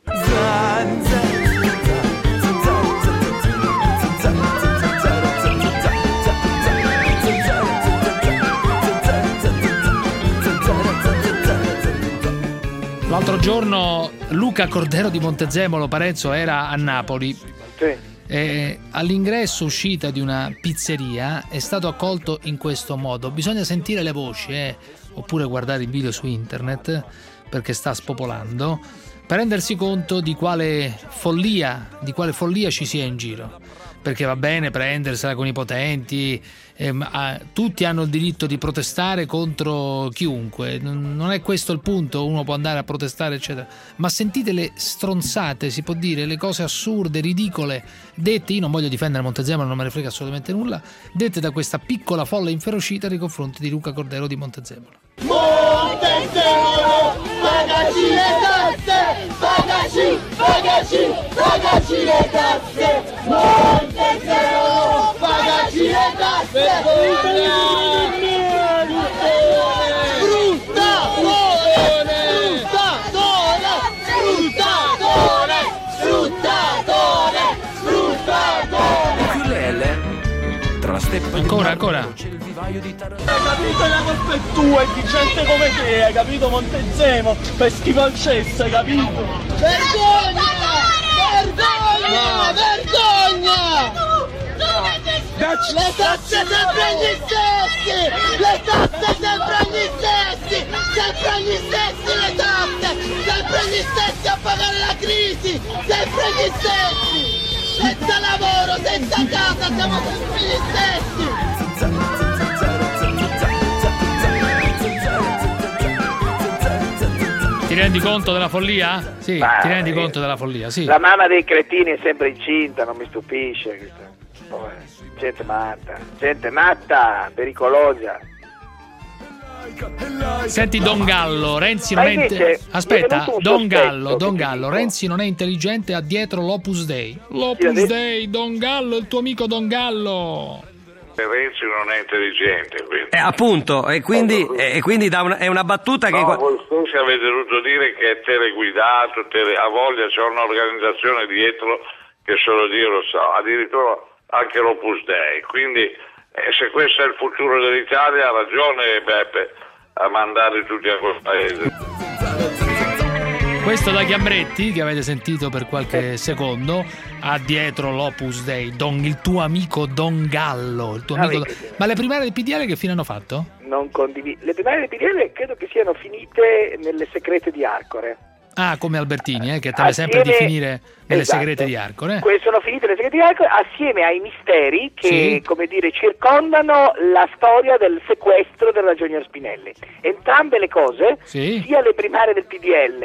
L'altro giorno Luca Cordero di Montezemolo, Parenzo, era a Napoli. Sì. All'ingresso uscita di una pizzeria è stato accolto in questo modo. Bisogna sentire le voci oppure guardare il video su internet, perché sta spopolando, per rendersi conto di quale follia ci sia in giro. Perché va bene prendersela con i potenti, tutti hanno il diritto di protestare contro chiunque, non è questo il punto, uno può andare a protestare eccetera, ma sentite le stronzate, si può dire, le cose assurde, ridicole, dette, io non voglio difendere Montezemolo, non me ne frega assolutamente nulla, dette da questa piccola folla inferocita nei confronti di Luca Cordero di Montezemolo. Montezemolo, pagaci le tasse, pagaci le tasse, Montezemolo, pagaci le tasse, sfruttatore. Più le tra la steppa ancora. Hai capito, la colpa è tua e di gente come te, hai capito, Montezemolo, per schifo al cesso, hai capito? Vergogna! Le tasse sempre gli stessi! Le tasse sempre gli stessi! Sempre gli stessi le tasse! Sempre gli stessi a pagare la crisi! Sempre gli stessi! Senza lavoro, senza casa, siamo sempre gli stessi! Ti rendi conto della follia? Sì, ti rendi conto della follia, sì. La mamma dei cretini è sempre incinta, non mi stupisce. Gente matta, pericolosa. Senti Don Gallo, Renzi non è aspetta, Don Gallo, Renzi non è intelligente, ha dietro l'Opus Dei. L'Opus Dei, Don Gallo, il tuo amico Don Gallo. Renzi non è intelligente, quindi. Appunto, e quindi è una battuta che... No, voi stessi avete dovuto dire che è teleguidato, ha voglia, c'è un'organizzazione dietro che solo Dio lo sa, addirittura anche l'Opus Dei, quindi se questo è il futuro dell'Italia ha ragione Beppe a mandare tutti a quel paese. Questo da Chiambretti, che avete sentito per qualche secondo, ha dietro l'Opus Dei, il tuo amico Don Gallo. Il tuo amico Ma le primarie del PDL che fine hanno fatto? Non condivido. Le primarie del PDL credo che siano finite nelle segrete di Arcore. Ah, come Albertini, che teme sempre di finire nelle segrete di Arcore. Sono finite le segrete di Arcore assieme ai misteri che, come dire, circondano la storia del sequestro del ragionier Spinelli. Entrambe le cose, sia le primarie del PDL,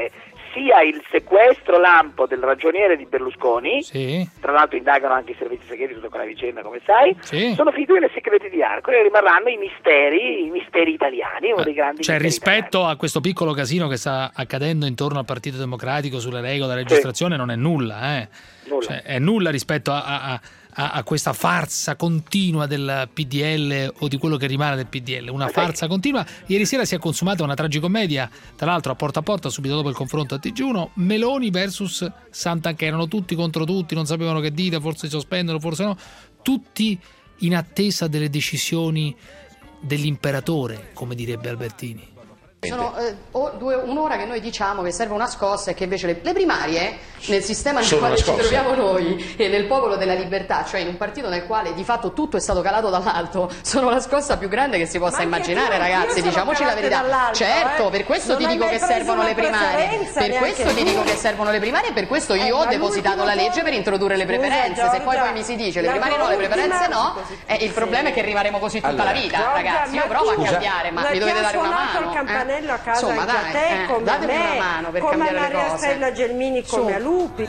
sia il sequestro lampo del ragioniere di Berlusconi, sì. Tra l'altro indagano anche i servizi segreti, tutta quella vicenda, come sai, sì. Sono finiti nelle segreti di Arco e rimarranno i misteri italiani, uno dei grandi cioè misteri rispetto italiani. a questo piccolo casino che sta accadendo intorno al Partito Democratico sulle regole della registrazione, non è nulla, Cioè, è nulla rispetto a questa farsa continua del PDL o di quello che rimane del PDL, una farsa continua. Ieri sera si è consumata una tragicommedia, tra l'altro a porta, subito dopo il confronto a TG1, Meloni versus Santanchè, erano tutti contro tutti, non sapevano che dire, forse si sospendono, forse no, tutti in attesa delle decisioni dell'imperatore, come direbbe Albertini. Sono un'ora che noi diciamo che serve una scossa e che invece le primarie nel sistema nel quale ci troviamo noi e nel popolo della libertà, cioè in un partito nel quale di fatto tutto è stato calato dall'alto, sono la scossa più grande che si possa immaginare, ragazzi, diciamoci la verità. Certo, per questo ti dico che servono le primarie, per questo ti dico che servono le primarie e per questo io ho depositato la legge per introdurre le preferenze. Se poi mi si dice le primarie no, le preferenze no, il problema è che rimarremo così tutta la vita, ragazzi. Io provo a cambiare, ma mi dovete dare una mano. A casa insomma, anche a te, come datemi a me, una mano per come a cambiare le Maria cose. Stella Gelmini, come a Lupi.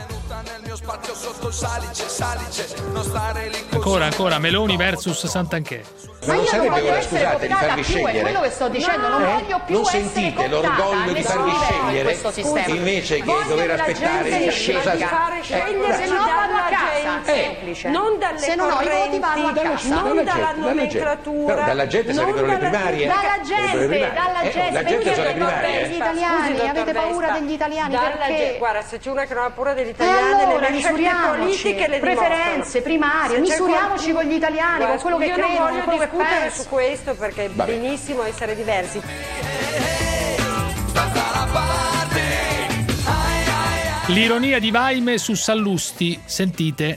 Ancora Meloni versus Santanchè. Ma non sarebbe ora, scusate, di farvi scegliere? È quello che sto dicendo, non voglio più non essere sentite cooptata l'orgoglio di farvi scegliere invece che dover aspettare fare scegliere se no vado a casa, semplice. Non dalle se non ho i voti vado a casa, non dalla nomenclatura, però dalla gente sarebbero le primarie. Dalla gente, la gente sono le primarie. Gli italiani, avete paura degli italiani perché? Guarda, se c'è una che non ha paura degli italiani, allora le scelte politiche le preferenze primarie, misuriamoci con gli italiani, con quello che credono, con quello che discutere su questo perché è benissimo essere diversi. L'ironia di Vaime su Sallusti, sentite.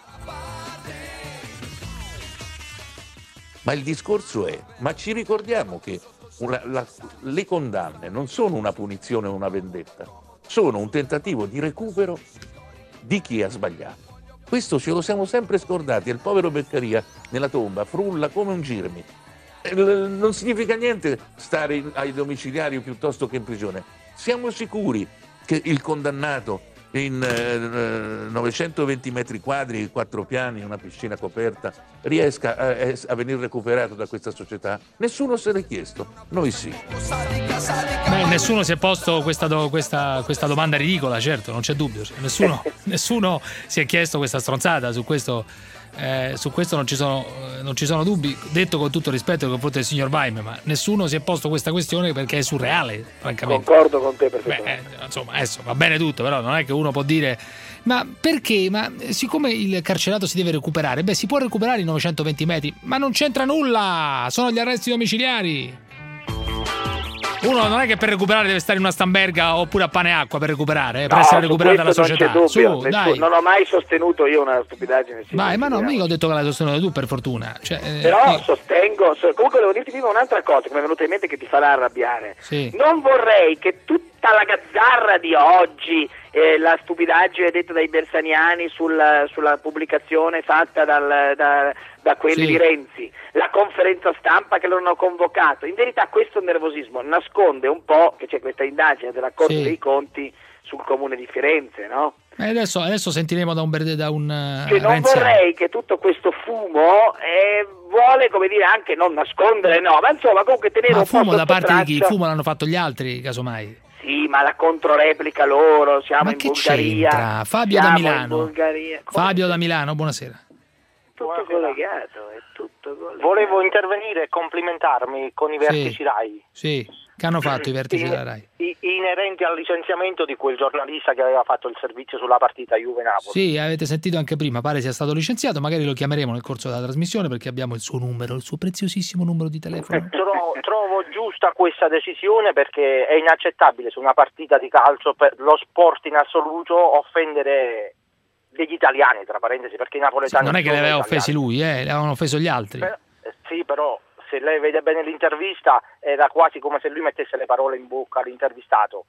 Ma il discorso è, ma ci ricordiamo che le condanne non sono una punizione o una vendetta, sono un tentativo di recupero di chi ha sbagliato. Questo ce lo siamo sempre scordati, e il povero Beccaria nella tomba frulla come un girmi. Non significa niente stare ai domiciliari piuttosto che in prigione. Siamo sicuri che il condannato in 920 metri quadri, 4 piani, una piscina coperta, riesca a venire recuperato da questa società? Nessuno se l'è chiesto, noi sì. Beh, nessuno si è posto questa domanda ridicola, certo, non c'è dubbio. Nessuno si è chiesto questa stronzata, su questo non ci sono dubbi, detto con tutto rispetto nei confronti del signor Vaime, ma nessuno si è posto questa questione perché è surreale, francamente. Concordo con te perfettamente. Insomma, adesso va bene tutto, però non è che uno può dire ma perché? Ma siccome il carcerato si deve recuperare, si può recuperare i 920 metri, ma non c'entra nulla, sono gli arresti domiciliari. Uno non è che per recuperare deve stare in una stamberga oppure a pane e acqua per recuperare, per essere recuperato dalla società. Dai. Non ho mai sostenuto io una stupidaggine. Vai, ma no, mica ho detto che l'hai sostenuta tu, per fortuna. Però sostengo. Comunque devo dirti prima un'altra cosa che mi è venuta in mente che ti farà arrabbiare. Sì. Non vorrei che tutta la gazzarra di oggi, la stupidaggine detta dai bersaniani sulla pubblicazione fatta da quelli di Renzi, la conferenza stampa che loro hanno convocato, in verità questo nervosismo nasconde un po' che c'è questa indagine della Corte dei Conti sul comune di Firenze, no? Adesso sentiremo da un che non vorrei che tutto questo fumo vuole, come dire, anche non nascondere, no, ma insomma comunque tenere un po' fumo da parte traccia. di chi? Fumo l'hanno fatto gli altri, casomai. Sì, ma la controreplica loro, siamo ma in che Bulgaria. C'entra? Fabio da Milano. Fabio da Milano, buonasera. Tutto collegato, è tutto collegato. Volevo intervenire e complimentarmi con i vertici RAI. Sì, che hanno fatto i vertici della RAI? Inerenti al licenziamento di quel giornalista che aveva fatto il servizio sulla partita Juve-Napoli. Sì, avete sentito anche prima, pare sia stato licenziato, magari lo chiameremo nel corso della trasmissione perché abbiamo il suo numero, il suo preziosissimo numero di telefono. Trovo giusta questa decisione perché è inaccettabile su una partita di calcio, per lo sport in assoluto, offendere degli italiani, tra parentesi, perché i napoletani non è che li aveva offesi lui, li avevano offeso gli altri. Sì, però se lei vede bene l'intervista era quasi come se lui mettesse le parole in bocca all'intervistato.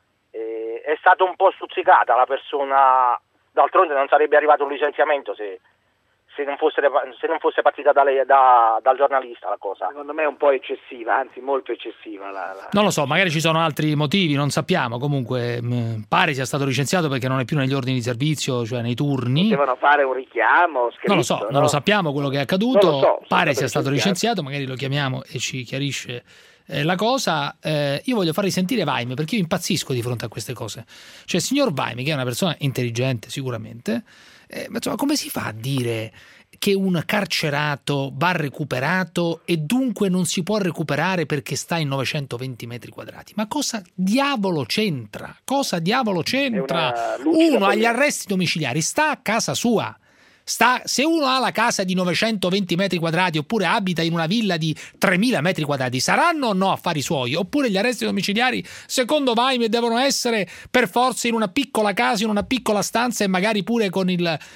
È stata un po' stuzzicata la persona, d'altronde non sarebbe arrivato un licenziamento se se non fosse partita dal giornalista la cosa. Secondo me è un po' eccessiva, anzi molto eccessiva. Non lo so, magari ci sono altri motivi, non sappiamo. Comunque pare sia stato licenziato perché non è più negli ordini di servizio, cioè nei turni. Potevano fare un richiamo scritto, non lo so, no? non lo sappiamo quello che è accaduto. Non lo so, pare sia stato licenziato, magari lo chiamiamo e ci chiarisce la cosa. Io voglio far risentire Vaime, perché io impazzisco di fronte a queste cose. Cioè il signor Vaime, che è una persona intelligente sicuramente, ma insomma, come si fa a dire che un carcerato va recuperato e dunque non si può recuperare perché sta in 920 metri quadrati? Ma cosa diavolo c'entra? Cosa diavolo c'entra? Uno agli arresti domiciliari sta a casa sua. Se uno ha la casa di 920 metri quadrati oppure abita in una villa di 3000 metri quadrati, saranno o no affari suoi? Oppure gli arresti domiciliari, secondo Vaime, devono essere per forza in una piccola casa, in una piccola stanza e magari pure con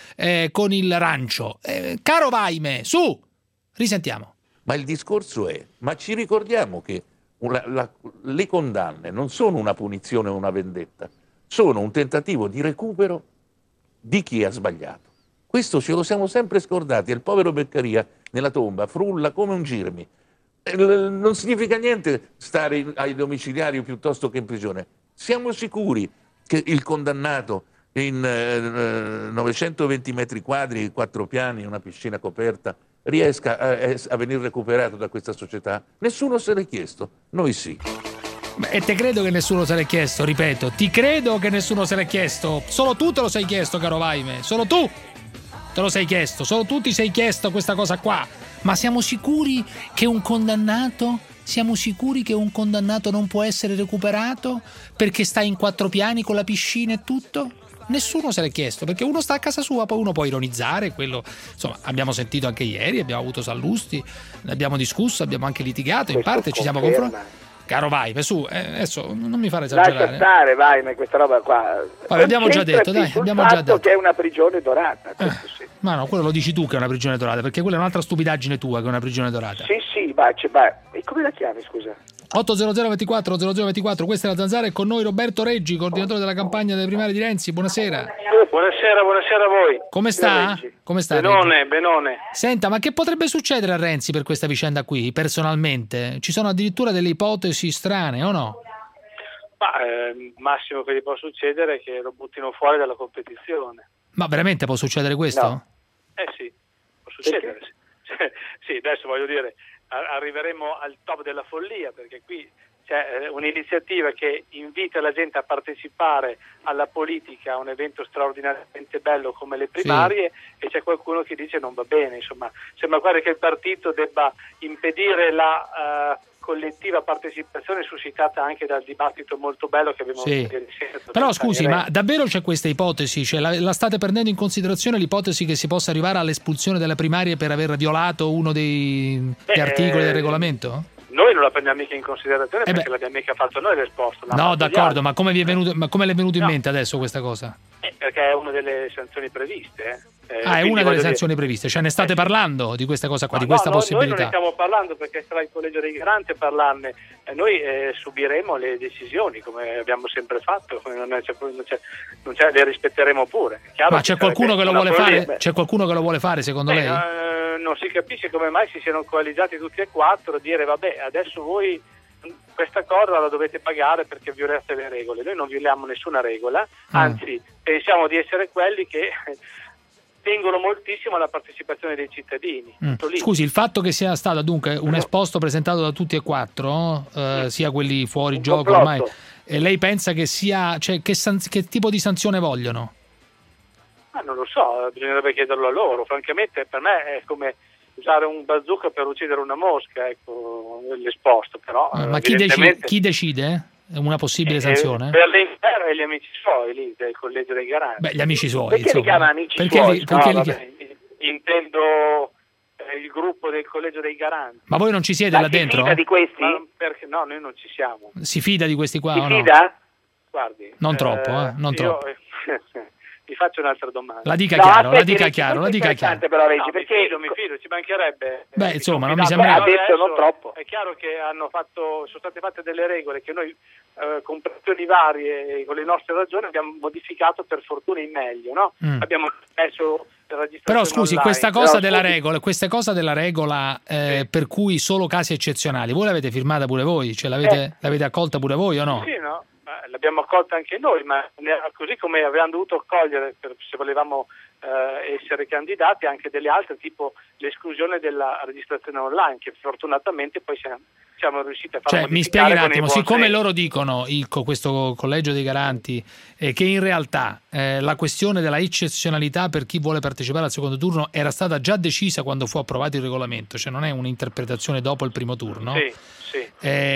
il rancio? Caro Vaime, su, risentiamo. Ma il discorso è, ma ci ricordiamo che le condanne non sono una punizione o una vendetta, sono un tentativo di recupero di chi ha sbagliato. Questo ce lo siamo sempre scordati, e il povero Beccaria nella tomba frulla come un girmi. Non significa niente stare ai domiciliari piuttosto che in prigione. Siamo sicuri che il condannato in 920 metri quadri, 4 piani, una piscina coperta, riesca a venire recuperato da questa società? Nessuno se l'è chiesto, noi sì. E te credo che nessuno se l'è chiesto, ripeto, ti credo che nessuno se l'è chiesto. Solo tu te lo sei chiesto, caro Vaime, solo tu te lo sei chiesto, solo tu ti sei chiesto questa cosa qua. Ma siamo sicuri che un condannato non può essere recuperato perché sta in 4 piani con la piscina e tutto? Nessuno se l'è chiesto, perché uno sta a casa sua, poi uno può ironizzare, quello, insomma, abbiamo sentito anche ieri, abbiamo avuto Sallusti, ne abbiamo discusso, abbiamo anche litigato, in parte ci siamo confrontati. Caro Vaime, su, adesso non mi fare esagerare. Lascia stare, Vaime, questa roba qua. Vabbè, abbiamo già detto, dai, abbiamo già detto che è una prigione dorata. Sì. Ma no, quello lo dici tu che è una prigione dorata, perché quella è un'altra stupidaggine tua che è una prigione dorata. Sì, e come la chiami, scusa? 800 24 0024, questa è la Zanzara, e con noi Roberto Reggi, coordinatore della campagna delle primarie di Renzi. Buonasera. Buonasera a voi. Come sta? Come sta? Benone. Senta, ma che potrebbe succedere a Renzi per questa vicenda qui, personalmente? Ci sono addirittura delle ipotesi strane, o no? Il massimo che gli può succedere è che lo buttino fuori dalla competizione. Ma veramente può succedere questo? No. Sì, può succedere. Sì, adesso voglio dire, arriveremo al top della follia, perché qui c'è un'iniziativa che invita la gente a partecipare alla politica, a un evento straordinariamente bello come le primarie, e c'è qualcuno che dice non va bene. Insomma, sembra quasi che il partito debba impedire la collettiva partecipazione suscitata anche dal dibattito molto bello che abbiamo avuto ieri sera. Però scusi, ma davvero c'è questa ipotesi? Cioè, la state prendendo in considerazione l'ipotesi che si possa arrivare all'espulsione delle primarie per aver violato uno degli articoli del regolamento? Noi non la prendiamo mica in considerazione perché l'abbiamo mica fatto noi l'esposto. No, d'accordo, ma come le è venuto in mente adesso questa cosa? Perché è una delle sanzioni previste. È una delle sanzioni previste, cioè ne state parlando di questa cosa qua, di questa possibilità? Noi non ne stiamo parlando perché sarà il Collegio dei Garanti a parlarne, e noi subiremo le decisioni come abbiamo sempre fatto, le rispetteremo pure. Ma c'è qualcuno che lo vuole fare? C'è qualcuno che lo vuole fare secondo lei? Non si capisce come mai si siano coalizzati tutti e quattro, dire vabbè, adesso voi questa cosa la dovete pagare perché violate le regole. Noi non violiamo nessuna regola, anzi pensiamo di essere quelli che tengono moltissimo alla partecipazione dei cittadini. Scusi, il fatto che sia stato dunque un esposto presentato da tutti e quattro, sia quelli fuori gioco ormai, e lei pensa che sia, cioè, che tipo di sanzione vogliono? Non lo so, bisognerebbe chiederlo a loro. Francamente per me è come usare un bazooka per uccidere una mosca, ecco, l'esposto, però ma chi decide? È una possibile sanzione? Per l'intero e gli amici suoi lì del Collegio dei Garanti. Beh, gli amici suoi, perché insomma. li chiama amici suoi? Intendo il gruppo del Collegio dei Garanti. Ma voi non ci siete là dentro? Si fida di questi? No, noi non ci siamo. Si fida di questi qua? Si o fida? No? Guardi, non troppo, non troppo. Vi faccio un'altra domanda. La dica chiaro, la dica chiaro. Però, Reggi, perché mi fido, ci mancherebbe. Beh, insomma, non mi sembra. Adesso non troppo. È chiaro che sono state fatte delle regole che noi comprensioni varie con le nostre ragioni abbiamo modificato per fortuna in meglio, no? Abbiamo messo la registrazione Però scusi, online. questa cosa della regola per cui solo casi eccezionali, voi l'avete firmata pure voi? Cioè l'avete accolta pure voi o no? Sì, no? L'abbiamo accolta anche noi, ma così come avevamo dovuto accogliere, se volevamo essere candidati, anche delle altre, tipo l'esclusione della registrazione online, che fortunatamente poi siamo riusciti a fare. Cioè, mi spieghi un attimo, siccome loro dicono, questo collegio dei garanti, che in realtà la questione della eccezionalità per chi vuole partecipare al secondo turno era stata già decisa quando fu approvato il regolamento, cioè non è un'interpretazione dopo il primo turno. Sì.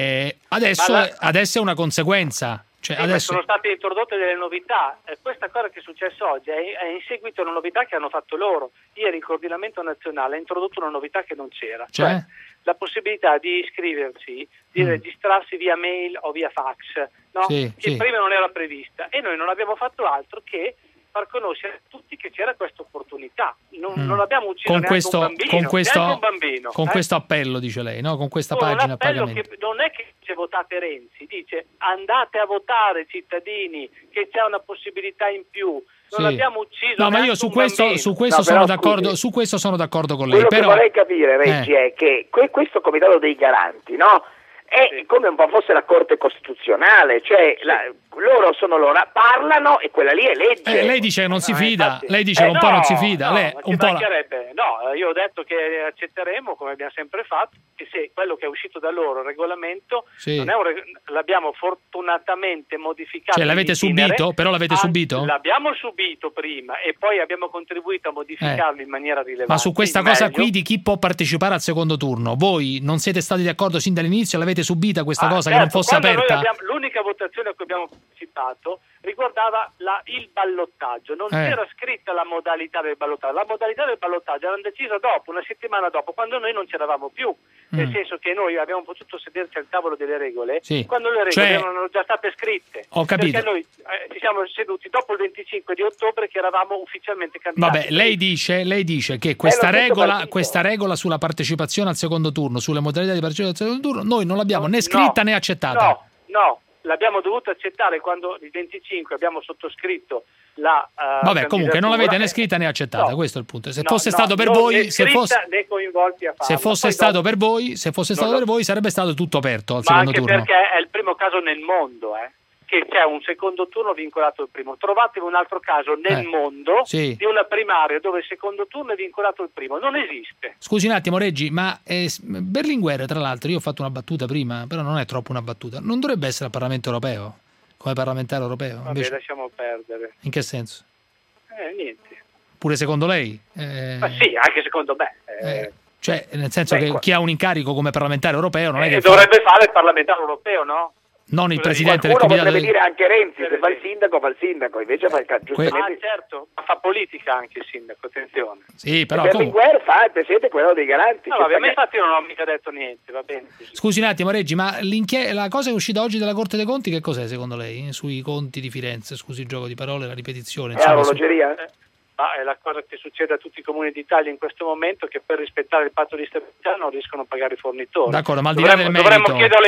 Adesso è una conseguenza. Cioè, adesso sono state introdotte delle novità. Questa cosa che è successa oggi è in seguito a una novità che hanno fatto loro. Ieri il coordinamento nazionale ha introdotto una novità che non c'era, cioè la possibilità di iscriversi, di registrarsi via mail o via fax, no? Che prima non era prevista, e noi non abbiamo fatto altro che far conoscere a tutti che c'era questa opportunità. Non abbiamo ucciso neanche un bambino. Con questo appello, dice lei, no? Con questa pagina a pagamento. Che non è che dice votate Renzi, dice andate a votare, cittadini, che c'è una possibilità in più. Non abbiamo ucciso. No, ma io su questo sono d'accordo. Su questo sono d'accordo con lei. Quello però che vorrei capire, Reggi, è che questo comitato dei garanti, no? È come un po' fosse la Corte Costituzionale, cioè loro parlano e quella lì è legge. Lei dice che non si fida, lei dice che un po' non si fida. No, io ho detto che accetteremo, come abbiamo sempre fatto, che se quello che è uscito da loro, il regolamento, non è l'abbiamo fortunatamente modificato. Cioè l'avete subito? Però l'avete subito? L'abbiamo subito prima e poi abbiamo contribuito a modificarlo in maniera rilevante. Ma su questa cosa qui di chi può partecipare al secondo turno, voi non siete stati d'accordo sin dall'inizio? L'avete subita questa cosa, che non fosse aperta? L'unica votazione a cui abbiamo partecipato riguardava il ballottaggio, non c'era scritta la modalità del ballottaggio. La modalità del ballottaggio era decisa dopo, una settimana dopo, quando noi non c'eravamo più, nel senso che noi abbiamo potuto sederci al tavolo delle regole quando le regole erano già state scritte. Ho capito. Perché noi ci siamo seduti dopo il 25 di ottobre che eravamo ufficialmente candidati. Vabbè, lei dice che questa regola sulla partecipazione al secondo turno, sulle modalità di partecipazione al secondo turno, noi non l'abbiamo né scritta né accettata. No, l'abbiamo dovuta accettare quando il 25 abbiamo sottoscritto la vabbè, comunque non l'avete né scritta né accettata, questo è il punto. Se fosse stato per voi, se fosse stato per voi sarebbe stato tutto aperto al secondo turno. Anche perché è il primo caso nel mondo, che c'è un secondo turno vincolato al primo. Trovatevi un altro caso nel mondo di una primaria dove il secondo turno è vincolato al primo. Non esiste. Scusi un attimo, Reggi, ma Berlinguer, tra l'altro, io ho fatto una battuta prima, però non è troppo una battuta, non dovrebbe essere al Parlamento europeo, come parlamentare europeo? Vabbè, invece... lasciamo perdere. In che senso? Niente. Pure secondo lei? Ma sì, anche secondo me. Cioè, nel senso che chi ha un incarico come parlamentare europeo non è che dovrebbe fare il parlamentare europeo, no? Non il presidente del comitato. Potrebbe dire anche Renzi, se fa il sindaco, invece fa giustamente. Certo, ma fa politica anche il sindaco, attenzione. Sì, però Berlinguer fa il presidente quello dei garanti. No, vabbè, infatti io non ho mica detto niente, va bene. Scusi un attimo, Reggi, ma la cosa che è uscita oggi dalla Corte dei Conti, che cos'è secondo lei? Sui conti di Firenze, scusi il gioco di parole, la ripetizione. È orologeria? È la cosa che succede a tutti i comuni d'Italia in questo momento, che per rispettare il patto di stabilità non riescono a pagare i fornitori. D'accordo, ma al di là del merito, dovremmo chiedere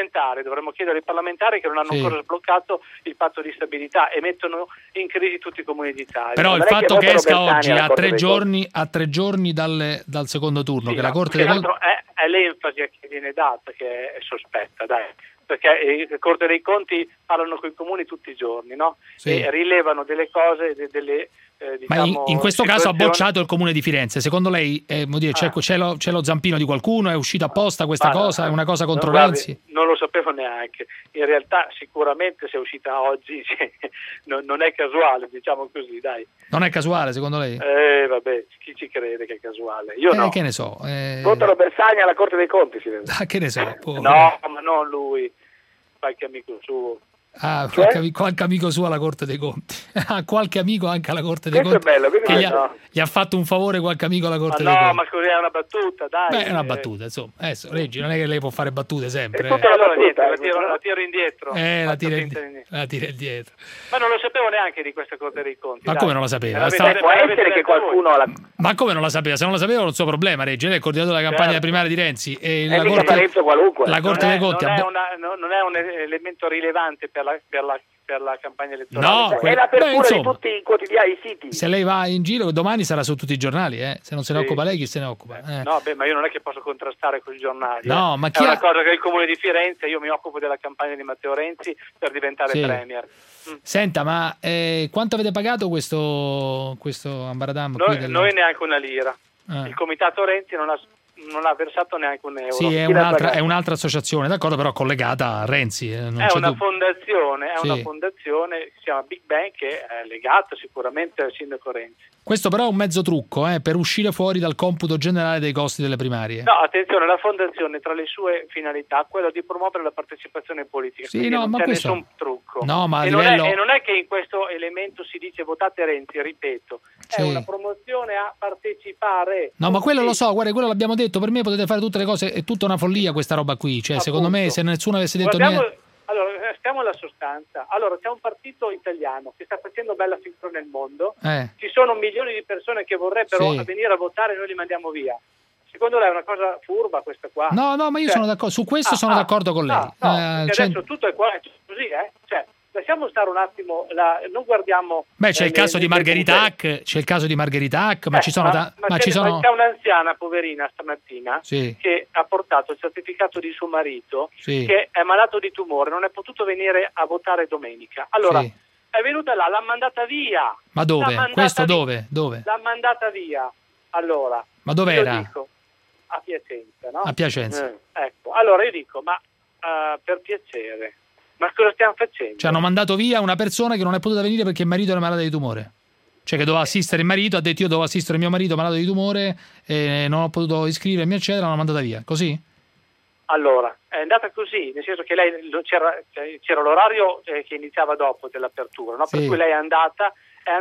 ai parlamentari che non hanno ancora sbloccato il patto di stabilità e mettono in crisi tutti i comuni d'Italia. Però il fatto che esca oggi a 3 giorni dal secondo turno, che la Corte dei Conti è l'enfasi che viene data che è sospetta, dai. Perché le Corte dei Conti parlano con i comuni tutti i giorni, no? E rilevano delle cose, delle ma in questo caso ha bocciato il comune di Firenze. Secondo lei c'è lo zampino di qualcuno? È uscita apposta questa cosa? È una cosa contro Renzi? Non lo sapevo neanche. In realtà sicuramente se è uscita oggi non è casuale, diciamo così, dai. Non è casuale secondo lei? Vabbè, chi ci crede che è casuale? Io no. Che ne so. Votano Bersani alla Corte dei Conti, si vede. Che ne so. No, ma non lui, qualche amico suo. Qualche amico suo alla Corte dei Conti. Qualche amico anche alla Corte dei Questo Conti. è bello, che gli ha fatto un favore qualche amico alla Corte dei Conti. Ma scusi, è una battuta, dai. Beh, è una battuta, insomma. Adesso, Reggi, non è che lei può fare battute sempre. Allora, la tiro indietro. La tira indietro. Ma non lo sapevo neanche di questa Corte dei Conti. Ma come non la sapeva? Può essere che qualcuno Ma come non la sapeva? Se non la sapeva era un suo problema, Reggi. Lei è il coordinatore della campagna primaria di Renzi. E la Corte dei Conti non è un elemento rilevante per la campagna elettorale. No, è l'apertura di tutti i quotidiani, i siti. Se lei va in giro domani sarà su tutti i giornali, se non se ne occupa lei, chi se ne occupa? No, ma io non è che posso contrastare con i giornali. No, ma è una cosa che il Comune di Firenze, io mi occupo della campagna di Matteo Renzi per diventare premier. Senta, ma quanto avete pagato questo Ambaradam? Noi neanche una lira. Il Comitato Renzi non ha versato neanche un euro. Sì, è un'altra associazione, d'accordo, però collegata a Renzi. È una fondazione che si chiama Big Bang, che è legata sicuramente al sindaco Renzi. Questo però è un mezzo trucco per uscire fuori dal computo generale dei costi delle primarie. No, attenzione, la fondazione tra le sue finalità ha quella di promuovere la partecipazione politica. Sì, no, non ma c'è questo... nessun trucco. No, ma e non è che in questo elemento si dice votate Renzi, ripeto, è una promozione a partecipare. No, ma quello lo so, guarda, quello l'abbiamo detto, per me potete fare tutte le cose, è tutta una follia questa roba qui, cioè secondo me se nessuno avesse detto niente... Allora, stiamo alla sostanza. Allora, c'è un partito italiano che sta facendo bella finzione nel mondo. Ci sono milioni di persone che vorrebbero venire a votare e noi li mandiamo via. Secondo lei è una cosa furba questa qua? No, ma io sono d'accordo, su questo sono d'accordo con lei. Adesso tutto è qua, così, Cioè, lasciamo stare un attimo, non guardiamo... Beh, c'è il caso di Margherita Hack, ma ci sono... C'è un'anziana poverina stamattina che ha portato il certificato di suo marito che è malato di tumore, non è potuto venire a votare domenica. Allora, è venuta là, l'ha mandata via. Ma dove? Questo dove? L'ha mandata via. Allora... Ma dove era? Dico, a Piacenza, no? A Piacenza. Ecco, allora io dico, ma per piacere... Ma cosa stiamo facendo? Cioè hanno mandato via una persona che non è potuta venire perché il marito era malato di tumore. Cioè che doveva assistere il marito, ha detto io devo assistere il mio marito malato di tumore e non ho potuto iscrivermi eccetera, l'hanno mandata via. Così? Allora, è andata così, nel senso che lei c'era l'orario che iniziava dopo dell'apertura, no? Per cui lei è andata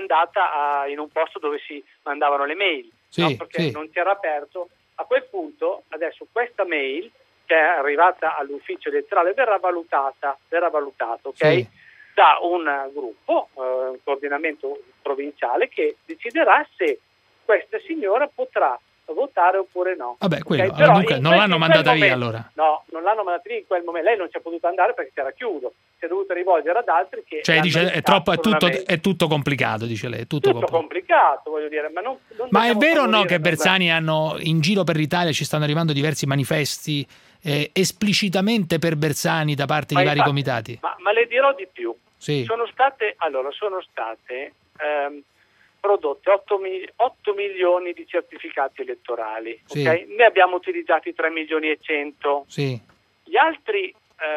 in un posto dove si mandavano le mail, no? Perché non si era aperto. A quel punto, adesso questa mail che è arrivata all'ufficio elettorale verrà valutato, ok? Da un gruppo, un coordinamento provinciale che deciderà se questa signora potrà votare oppure no. Vabbè, quello. Okay? Allora, dunque, non l'hanno mandata via allora? No, non l'hanno mandata via in quel momento. Lei non ci è potuta andare perché c'era chiuso. Si è dovuta rivolgere ad altri che... Cioè dice è tutto complicato, dice lei. Tutto complicato, voglio dire. Ma è vero o no che Bersani in giro per l'Italia ci stanno arrivando diversi manifesti esplicitamente per Bersani da parte di vari comitati? Ma le dirò di più. Sono state prodotte 8 milioni di certificati elettorali, okay? Ne abbiamo utilizzati 3 milioni e 100. Gli altri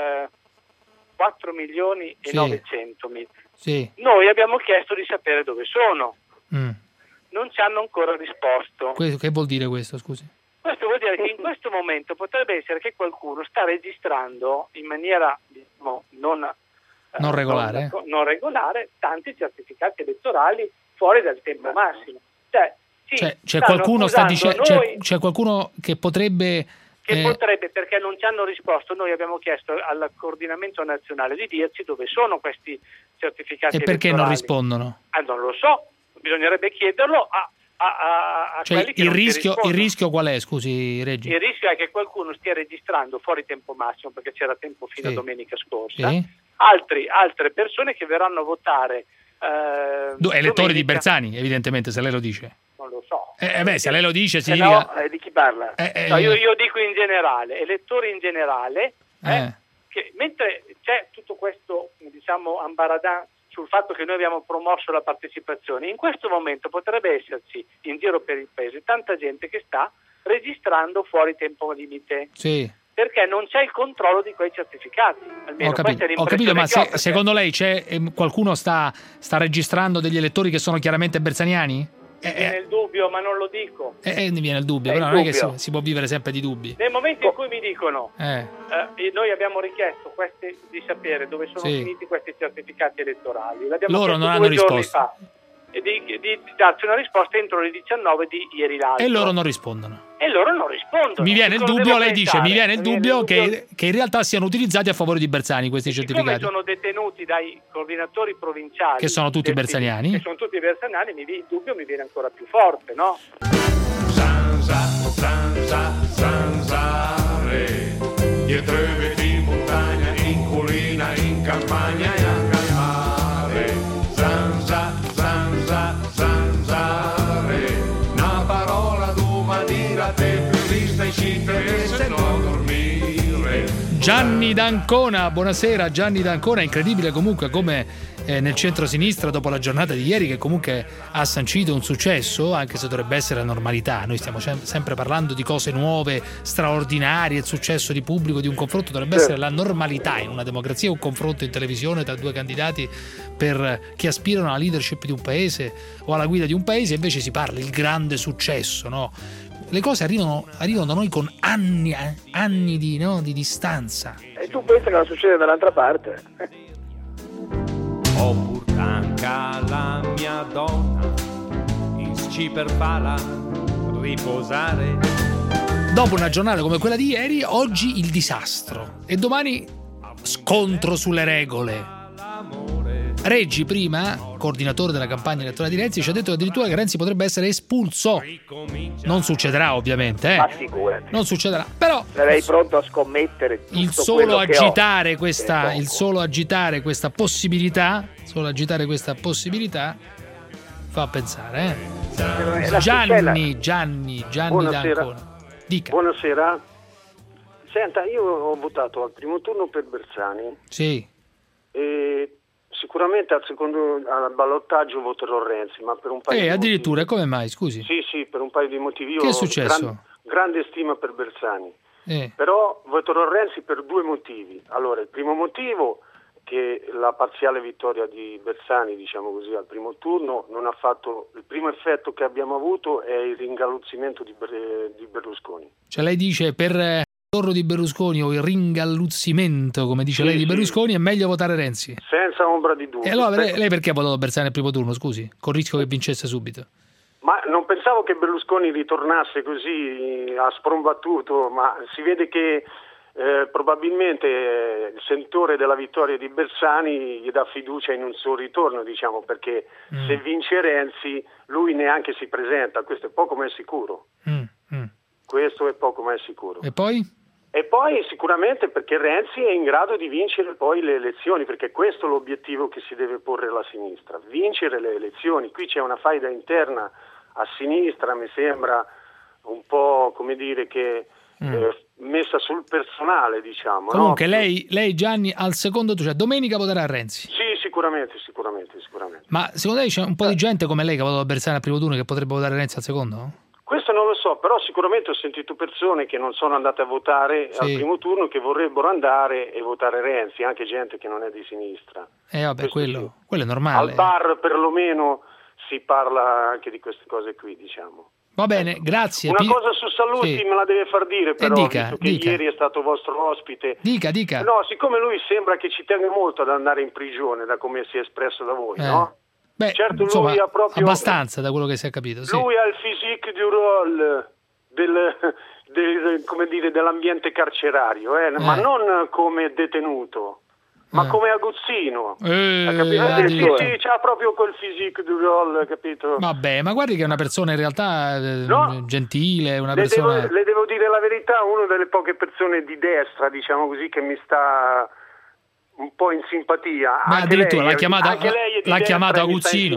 4 milioni e 900 mila. Noi abbiamo chiesto di sapere dove sono. Non ci hanno ancora risposto. Che vuol dire questo, scusi? Questo vuol dire che in questo momento potrebbe essere che qualcuno sta registrando in maniera non regolare tanti certificati elettorali fuori dal tempo massimo. C'è qualcuno c'è qualcuno che potrebbe perché non ci hanno risposto. Noi abbiamo chiesto al coordinamento nazionale di dirci dove sono questi certificati elettorali. E perché non rispondono? Non lo so, bisognerebbe chiederlo a quelli che il rischio qual è, scusi Reggi? Il rischio è che qualcuno stia registrando fuori tempo massimo perché c'era tempo fino a domenica scorsa. Altre persone che verranno a votare elettori di Bersani, evidentemente, se lei lo dice. Non lo so. Se lei lo dice si dica... di chi parla? Io dico in generale, elettori in generale, che mentre c'è tutto questo, ambaradan sul fatto che noi abbiamo promosso la partecipazione, in questo momento potrebbe esserci in giro per il paese tanta gente che sta registrando fuori tempo limite. Perché non c'è il controllo di quei certificati. Almeno ho capito, ma secondo lei qualcuno sta registrando degli elettori che sono chiaramente bersaniani? viene il dubbio, ma non lo dico. Ne viene il dubbio, però non è che si può vivere sempre di dubbi. Nel momento in cui mi dicono noi abbiamo richiesto di sapere dove sono finiti questi certificati elettorali, loro non hanno risposto. E di darci una risposta entro le 19 di ieri l'altro. E loro non rispondono. Mi viene il dubbio, lei dice, che in realtà siano utilizzati a favore di Bersani questi certificati. Come sono detenuti dai coordinatori provinciali. Che sono tutti bersaniani. Il dubbio mi viene ancora più forte, no? Zanzare, dietro i vetri in montagna, in collina, in campagna e anche al mare. Zanzare, una parola d'umanità, te più vista e città, se no dormire. Gianni D'Ancona, buonasera Gianni D'Ancona, incredibile comunque come nel centro-sinistra dopo la giornata di ieri, che comunque ha sancito un successo, anche se dovrebbe essere la normalità. Noi stiamo sempre parlando di cose nuove, straordinarie, il successo di pubblico di un confronto dovrebbe essere la normalità in una democrazia, un confronto in televisione tra due candidati per chi aspirano alla leadership di un paese o alla guida di un paese, invece si parla il grande successo, no? Le cose arrivano da noi con anni di distanza. E tu pensi che non succede dall'altra parte? Ho purtanca la mia donna, isci per farla riposare. Dopo una giornata come quella di ieri, oggi il disastro e domani scontro sulle regole. Reggi prima, coordinatore della campagna elettorale di Renzi, ci ha detto addirittura che Renzi potrebbe essere espulso. Non succederà ovviamente, Ma figurati. Non succederà, però sarei pronto a scommettere tutto il solo agitare questa possibilità fa pensare, Gianni D'Ancona. Dica. Buonasera. Senta, io ho votato al primo turno per Bersani. Sì. E sicuramente al ballottaggio voterò Renzi, ma per un paio di addirittura, motivi. come mai, scusi? Sì, per un paio di motivi. Che è successo? Ho grande stima per Bersani. Però voterò Renzi per due motivi. Allora, il primo motivo che la parziale vittoria di Bersani, diciamo così, al primo turno non ha fatto. Il primo effetto che abbiamo avuto è il ringalluzzimento di Berlusconi. Cioè lei dice per l'orro di Berlusconi o il ringalluzzimento, come dice lei, di Berlusconi, è meglio votare Renzi? Senza ombra di dubbio. E allora lei perché ha votato Bersani al primo turno, scusi? Col rischio che vincesse subito? Ma non pensavo che Berlusconi ritornasse così a sprombattuto, ma si vede che probabilmente il sentore della vittoria di Bersani gli dà fiducia in un suo ritorno, diciamo, perché se vince Renzi lui neanche si presenta, questo è poco ma è sicuro. Questo è poco ma è sicuro. E poi? E poi sicuramente perché Renzi è in grado di vincere poi le elezioni, perché questo è l'obiettivo che si deve porre la sinistra, vincere le elezioni. Qui c'è una faida interna a sinistra, mi sembra un po' come dire che messa sul personale, diciamo. Comunque no? lei Gianni al secondo turno, cioè domenica voterà Renzi? Sì, sicuramente. Ma secondo lei c'è un po' di gente come lei che ha votato Bersani al primo turno che potrebbe votare Renzi al secondo? Questo non lo so, però sicuramente ho sentito persone che non sono andate a votare al primo turno che vorrebbero andare e votare Renzi, anche gente che non è di sinistra. Vabbè, quello è normale. Al bar perlomeno si parla anche di queste cose qui, diciamo. Va bene, grazie. Una cosa su Sallusti me la deve far dire, però, visto che ieri è stato vostro ospite. Dica. No, siccome lui sembra che ci tenga molto ad andare in prigione, da come si è espresso da voi, no? Beh, certo, insomma, lui ha proprio abbastanza da quello che si è capito. Sì. Lui ha il physique du rôle come dire, dell'ambiente carcerario, ma non come detenuto. Ma come aguzzino, sì, c'ha proprio quel physique du rôle, capito? Vabbè, ma guardi che è una persona in realtà gentile, una persona. Le devo dire la verità, una delle poche persone di destra, diciamo così, che mi sta un po' in simpatia. Ma anche addirittura lei, l'ha chiamato aguzzino,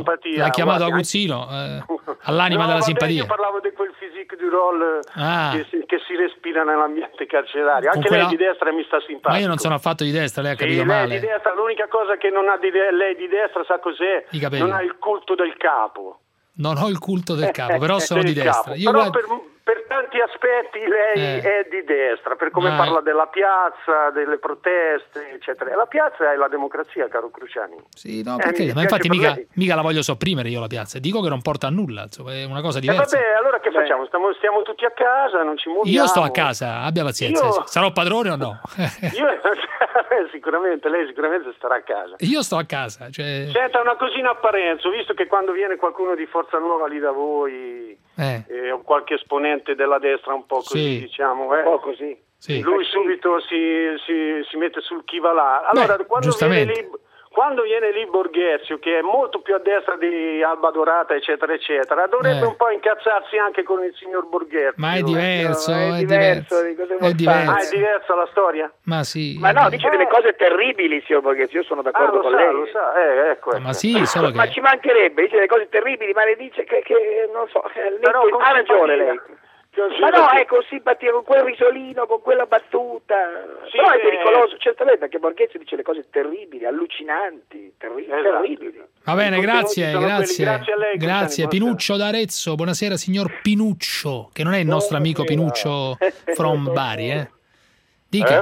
all'anima della simpatia. Io parlavo di quel physique du rôle che si respira nell'ambiente carcerario. Anche lei di destra mi sta simpatico. Ma io non sono affatto di destra, lei ha capito male. Lei di destra, l'unica cosa che non ha lei di destra, sa cos'è? I capelli. Non ha il culto del capo. Non ho il culto del capo, però sono di destra. Però per tanti aspetti lei è di destra, per come parla della piazza, delle proteste, eccetera. La piazza è la democrazia, caro Cruciani. Sì, no, perché? Ma infatti mica la voglio sopprimere io la piazza, dico che non porta a nulla, insomma, è una cosa diversa. Vabbè, allora che facciamo? Stiamo tutti a casa, non ci muoviamo. Io sto a casa, abbia pazienza. Sarò padrone o no? Sicuramente, lei sicuramente starà a casa. Io sto a casa. Senta, una cosina a Parenzo, visto che quando viene qualcuno di Forza Nuova lì da voi, o qualche esponente della destra un po' così, diciamo, un po' così. Sì. Lui subito si mette sul chi va là. Allora, quando viene lì Borghezio, che è molto più a destra di Alba Dorata, eccetera, eccetera, dovrebbe un po' incazzarsi anche con il signor Borghezio. Ma è diverso, è diverso. È diversa la storia? Ma sì. Ma no, dice delle cose terribili, signor Borghezio, io sono d'accordo con lei. Lo sa, ecco. Ma sì, solo che... Ma ci mancherebbe, dice delle cose terribili, ma le dice che non so, però ha ragione lei. Ma no, con simpatia, con quel risolino, con quella battuta. Sì, però è pericoloso, certamente, perché Borghezio dice le cose terribili, allucinanti, terribili. Va bene, grazie. Grazie a lei. Grazie, Pinuccio d'Arezzo. Buonasera, signor Pinuccio, che non è il nostro amico Pinuccio from Bari, Dica.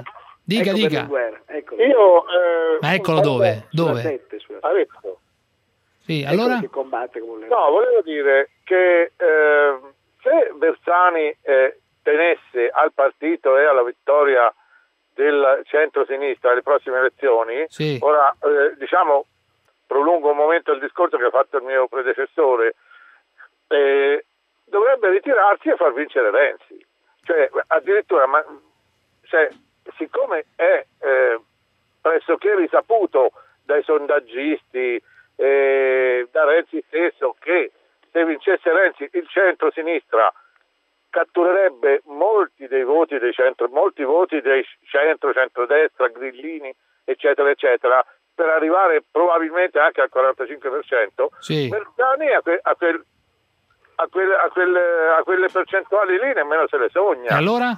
Ma eccolo dove? Arezzo. Sì, allora? No, volevo dire che... se Bersani tenesse al partito e alla vittoria del centro-sinistra alle prossime elezioni, ora prolungo un momento il discorso che ha fatto il mio predecessore, dovrebbe ritirarsi e far vincere Renzi. Cioè, addirittura, siccome è pressoché risaputo dai sondaggisti, da Renzi stesso, che se vincesse Renzi il centro-sinistra catturerebbe molti voti dei centro-centrodestra, grillini, eccetera, eccetera, per arrivare probabilmente anche al 45%. Bersani a quelle percentuali lì nemmeno se le sogna. E allora?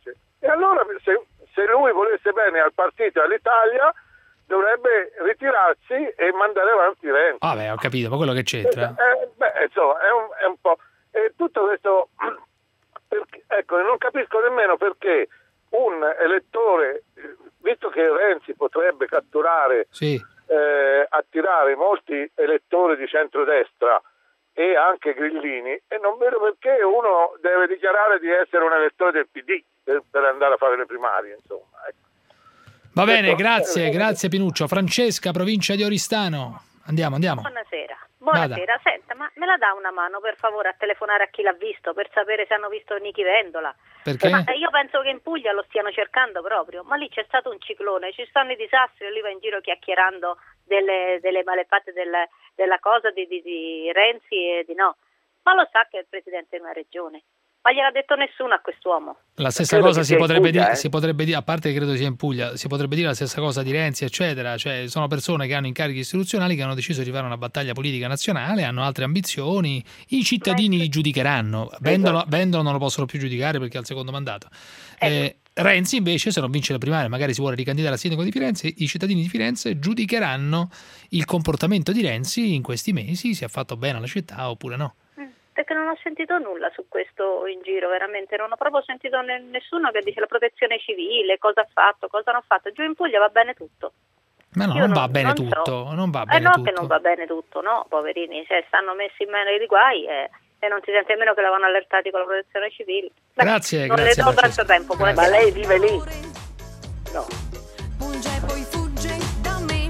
Se lui volesse bene al partito e all'Italia, dovrebbe ritirarsi e mandare avanti Renzi. Vabbè, ho capito, ma quello che c'entra? Insomma, è un po'... E tutto questo... non capisco nemmeno perché un elettore, visto che Renzi potrebbe catturare, attirare molti elettori di centrodestra e anche grillini, e non vedo perché uno deve dichiarare di essere un elettore del PD per andare a fare le primarie, insomma, Va bene, grazie Pinuccio. Francesca, provincia di Oristano. Andiamo. Buonasera, senta, ma me la dà una mano per favore a telefonare a chi l'ha visto per sapere se hanno visto Nichi Vendola? Perché? Ma io penso che in Puglia lo stiano cercando proprio, ma lì c'è stato un ciclone, ci stanno i disastri, lui va in giro chiacchierando delle malefatte della cosa di Renzi e di no. Ma lo sa che è il presidente di una regione. Ma gliel'ha detto nessuno a quest'uomo. La stessa cosa si potrebbe dire, a parte che credo sia in Puglia, si potrebbe dire la stessa cosa di Renzi, eccetera. Cioè, sono persone che hanno incarichi istituzionali, che hanno deciso di fare una battaglia politica nazionale, hanno altre ambizioni, i cittadini li giudicheranno. Vendola non lo possono più giudicare perché ha il secondo mandato. Renzi invece, se non vince le primarie, magari si vuole ricandidare a sindaco di Firenze, i cittadini di Firenze giudicheranno il comportamento di Renzi in questi mesi, se ha fatto bene alla città oppure no. Perché non ho sentito nulla su questo in giro, veramente non ho proprio sentito nessuno che dice la protezione civile, cosa ha fatto, cosa non ha fatto. Giù in Puglia va bene tutto. Ma no, non va bene tutto. Che non va bene tutto, no, poverini, stanno messi in mano di guai e non si sente nemmeno che l'avevano allertati con la protezione civile. Grazie. Non le do tanto tempo. Ma lei vive lì? No. Punge e poi fugge da me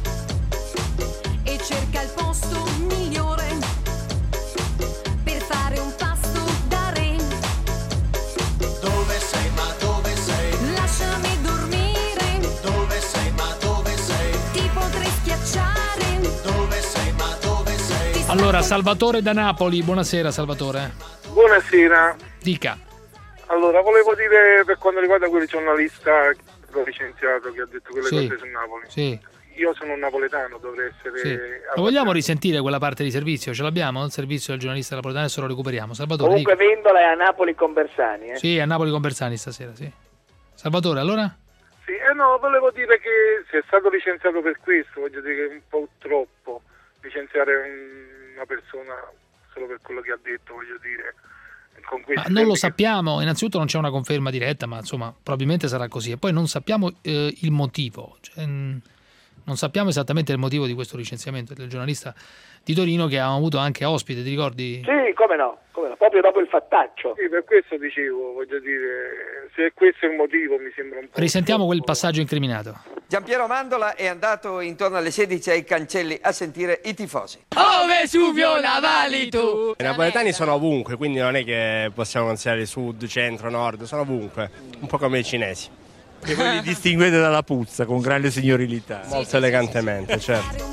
e cerca il posto migliore per fare un pasto da re. Dove sei, ma dove sei? Lasciami dormire. Dove sei, ma dove sei? Ti potrei schiacciare. Dove sei, ma dove sei? Allora, Salvatore da Napoli, buonasera Salvatore. Buonasera. Dica. Allora, volevo dire per quanto riguarda quel giornalista che ho licenziato, che ha detto quelle cose su Napoli. Sì. Io sono un napoletano, dovrei essere... Sì. Lo vogliamo risentire quella parte di servizio? Ce l'abbiamo? Il servizio del giornalista napoletano, adesso lo recuperiamo. Salvatore, comunque dica. Vendola è a Napoli con Bersani, Sì, a Napoli con Bersani stasera, sì. Salvatore, allora? Sì, no, volevo dire che se è stato licenziato per questo, voglio dire che è un po' troppo licenziare una persona solo per quello che ha detto, voglio dire. con questi non lo sappiamo, innanzitutto non c'è una conferma diretta, ma insomma probabilmente sarà così, e poi non sappiamo il motivo, cioè, non sappiamo esattamente il motivo di questo licenziamento del giornalista di Torino che avevamo avuto anche ospite, ti ricordi? Sì, come no, proprio dopo il fattaccio. Sì, per questo dicevo, voglio dire, se questo è il motivo mi sembra un po'... Risentiamo quel passaggio incriminato. Giampiero Mandola è andato intorno alle 16 ai cancelli a sentire i tifosi. Oh Vesuvio, lavali tu! I napoletani sono ovunque, quindi non è che possiamo considerare sud, centro, nord, sono ovunque, un po' come i cinesi. E voi li distinguete dalla puzza con grande signorilità. Molto elegantemente, certo.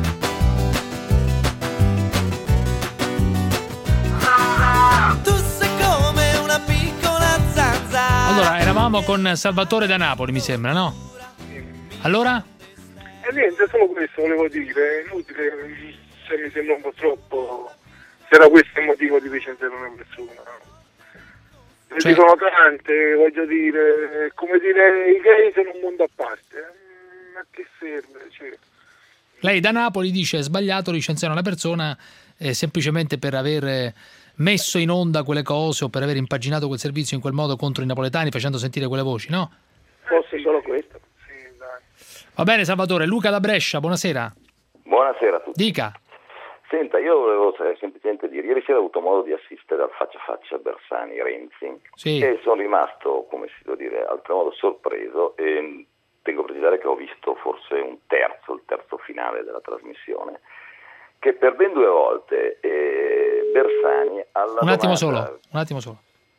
Allora, eravamo con Salvatore da Napoli, mi sembra, no? Allora? E niente, solo questo volevo dire, inutile, se mi sembra un po' troppo, se era questo il motivo di licenziare una persona. Ci sono tante, voglio dire, come dire, i gay sono un mondo a parte, ma che serve? Cioè. Lei da Napoli dice è sbagliato licenziare una persona semplicemente per aver messo in onda quelle cose o per aver impaginato quel servizio in quel modo contro i napoletani facendo sentire quelle voci, no? Forse solo questo. Sì, dai. Va bene Salvatore, Luca da Brescia, buonasera. Buonasera a tutti. Dica. Senta, io volevo semplicemente dire, ieri sera ho avuto modo di assistere al faccia a faccia Bersani-Renzi e sono rimasto, come si può dire, oltremodo sorpreso e tengo a precisare che ho visto forse il terzo finale della trasmissione, che per ben 2 volte Bersani alla un attimo domanda... solo.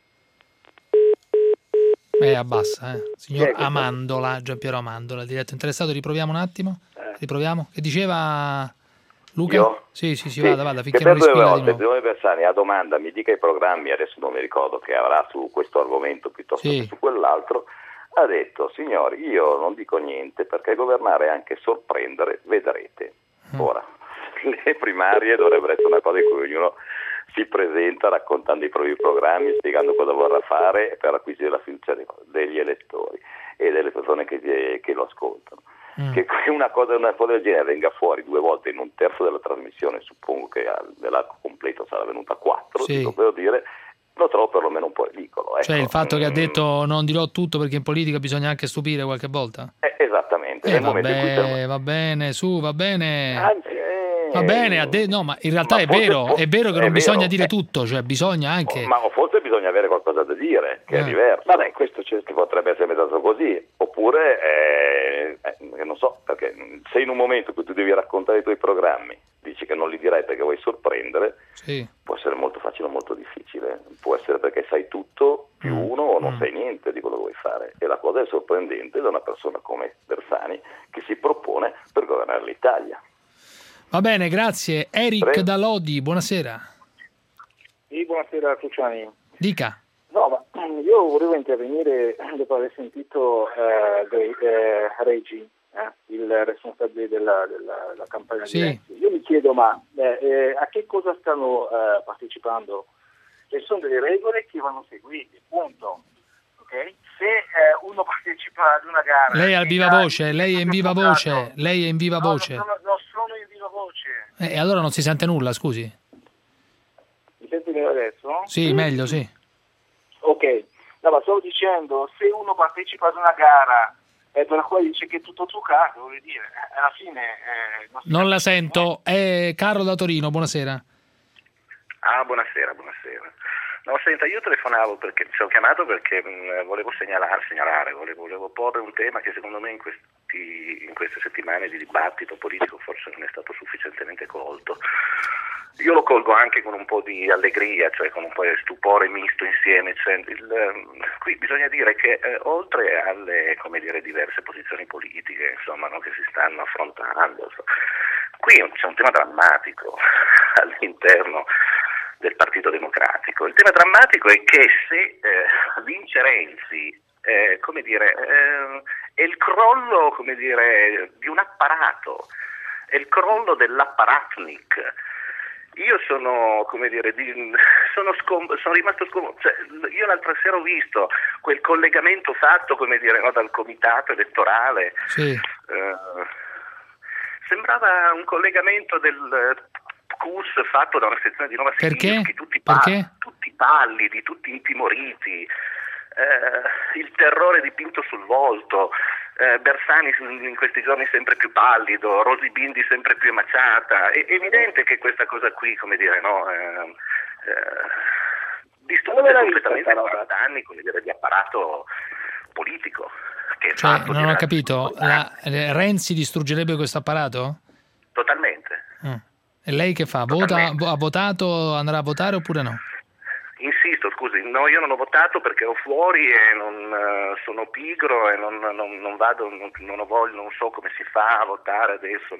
Abbassa, signor Amandola, Giampiero Amandola, diretto interessato, riproviamo un attimo. Riproviamo. Che diceva Luca? Io? Sì, vada, finché che non per 2 respira di volte nuovo. Giovanni Bersani a domanda mi dica i programmi, adesso non mi ricordo, che avrà su questo argomento piuttosto che su quell'altro, ha detto: signori, io non dico niente perché governare è anche sorprendere, vedrete. Ora, le primarie dovrebbero essere una cosa in cui ognuno si presenta raccontando i propri programmi, spiegando cosa vorrà fare per acquisire la fiducia degli elettori e delle persone che lo ascoltano. Che una cosa del genere venga fuori 2 volte in un terzo della trasmissione, suppongo che nell'arco completo sarà venuta 4, per dire, lo trovo perlomeno un po' ridicolo. Ecco. Cioè il fatto che ha detto non dirò tutto perché in politica bisogna anche stupire qualche volta? Esattamente. Nel momento in cui va bene, va bene. Anzi, va bene, no, ma in realtà è vero che non bisogna dire tutto, cioè bisogna anche... Ma forse bisogna avere qualcosa da dire, che è diverso. Vabbè, questo che potrebbe essere pensato così, oppure, non so, perché se in un momento in cui tu devi raccontare i tuoi programmi, dici che non li dirai perché vuoi sorprendere, può essere molto facile o molto difficile, può essere perché sai tutto più uno o non sai niente di quello che vuoi fare, e la cosa è sorprendente da una persona come Bersani che si propone per governare l'Italia. Va bene, grazie. Eric da Lodi, buonasera. Sì, buonasera Cruciani. Dica. No, ma io volevo intervenire dopo aver sentito Reggi, il responsabile della campagna di Renzi. Io mi chiedo, ma a che cosa stanno partecipando? Ci sono delle regole che vanno seguite, punto. Okay? Se uno partecipa ad una gara... Lei è al viva voce, lei è in viva voce, No, non sono in viva voce. E allora non si sente nulla, scusi. Mi senti meglio adesso? Sì, meglio, sì. Ok, no, ma stavo dicendo, se uno partecipa ad una gara per la quale dice che è tutto truccato, voglio dire, alla fine... non la sento, è Carlo da Torino, buonasera. Buonasera. No, senta, io telefonavo perché ci ho chiamato perché volevo segnalare, volevo porre un tema che secondo me in queste settimane di dibattito politico forse non è stato sufficientemente colto. Io lo colgo anche con un po' di allegria, cioè con un po' di stupore misto insieme. Cioè qui bisogna dire che oltre alle diverse posizioni politiche insomma, no, che si stanno affrontando, qui c'è un tema drammatico all'interno del Partito Democratico. Il tema drammatico è che se vince Renzi, è il crollo, di un apparato, è il crollo dell'apparatnik. Io sono rimasto sconvolto. Cioè, io l'altra sera ho visto quel collegamento fatto, dal comitato elettorale. Sì. Sembrava un collegamento del CUS fatto da una sezione di Nuova Sinistra che tutti pallidi, tutti intimoriti, il terrore dipinto sul volto, Bersani in questi giorni sempre più pallido, Rosy Bindi sempre più emaciata. È evidente che questa cosa qui, come dire, no, distrugge completamente 40 anni, come dire, di apparato politico. Che non ho capito, Renzi distruggerebbe questo apparato? Totalmente. E lei che fa? Ha votato, andrà a votare oppure no? Insisto, scusi, no, io non ho votato perché ero fuori e non sono pigro e non vado, non ho voglia, non so come si fa a votare adesso,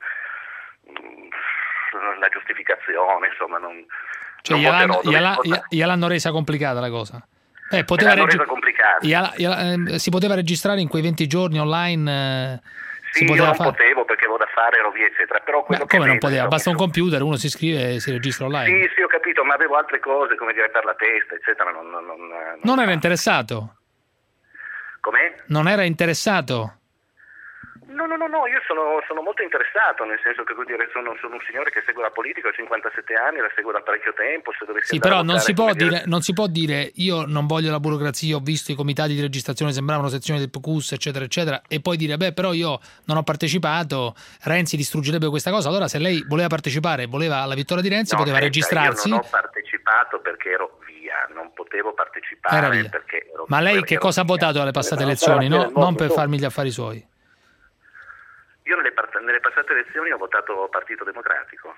la giustificazione, insomma, non gliel'hanno resa complicata la cosa. Resa complicata. Si poteva registrare in quei 20 giorni online. Sì, io non potevo perché avevo da fare, ero via, eccetera. Però quello come non poteva? Basta un computer, uno si iscrive e si registra online. Sì, ho capito, ma avevo altre cose, come dire, per la testa, eccetera. Non era interessato? Com'è? Non era interessato? No, io sono molto interessato, nel senso che sono un signore che segue la politica, ho 57 anni, la seguo da parecchio tempo. Se dovessi però non si può dire io non voglio la burocrazia, ho visto i comitati di registrazione, sembravano sezioni del PQS, eccetera, eccetera, e poi dire però io non ho partecipato, Renzi distruggerebbe questa cosa. Allora se lei voleva partecipare, voleva la vittoria di Renzi, poteva registrarsi. Io non ho partecipato perché ero via, non potevo partecipare perché ero Ma lei che cosa ha votato alle passate elezioni? No? Non per farmi gli affari suoi. Io nelle passate elezioni ho votato Partito Democratico.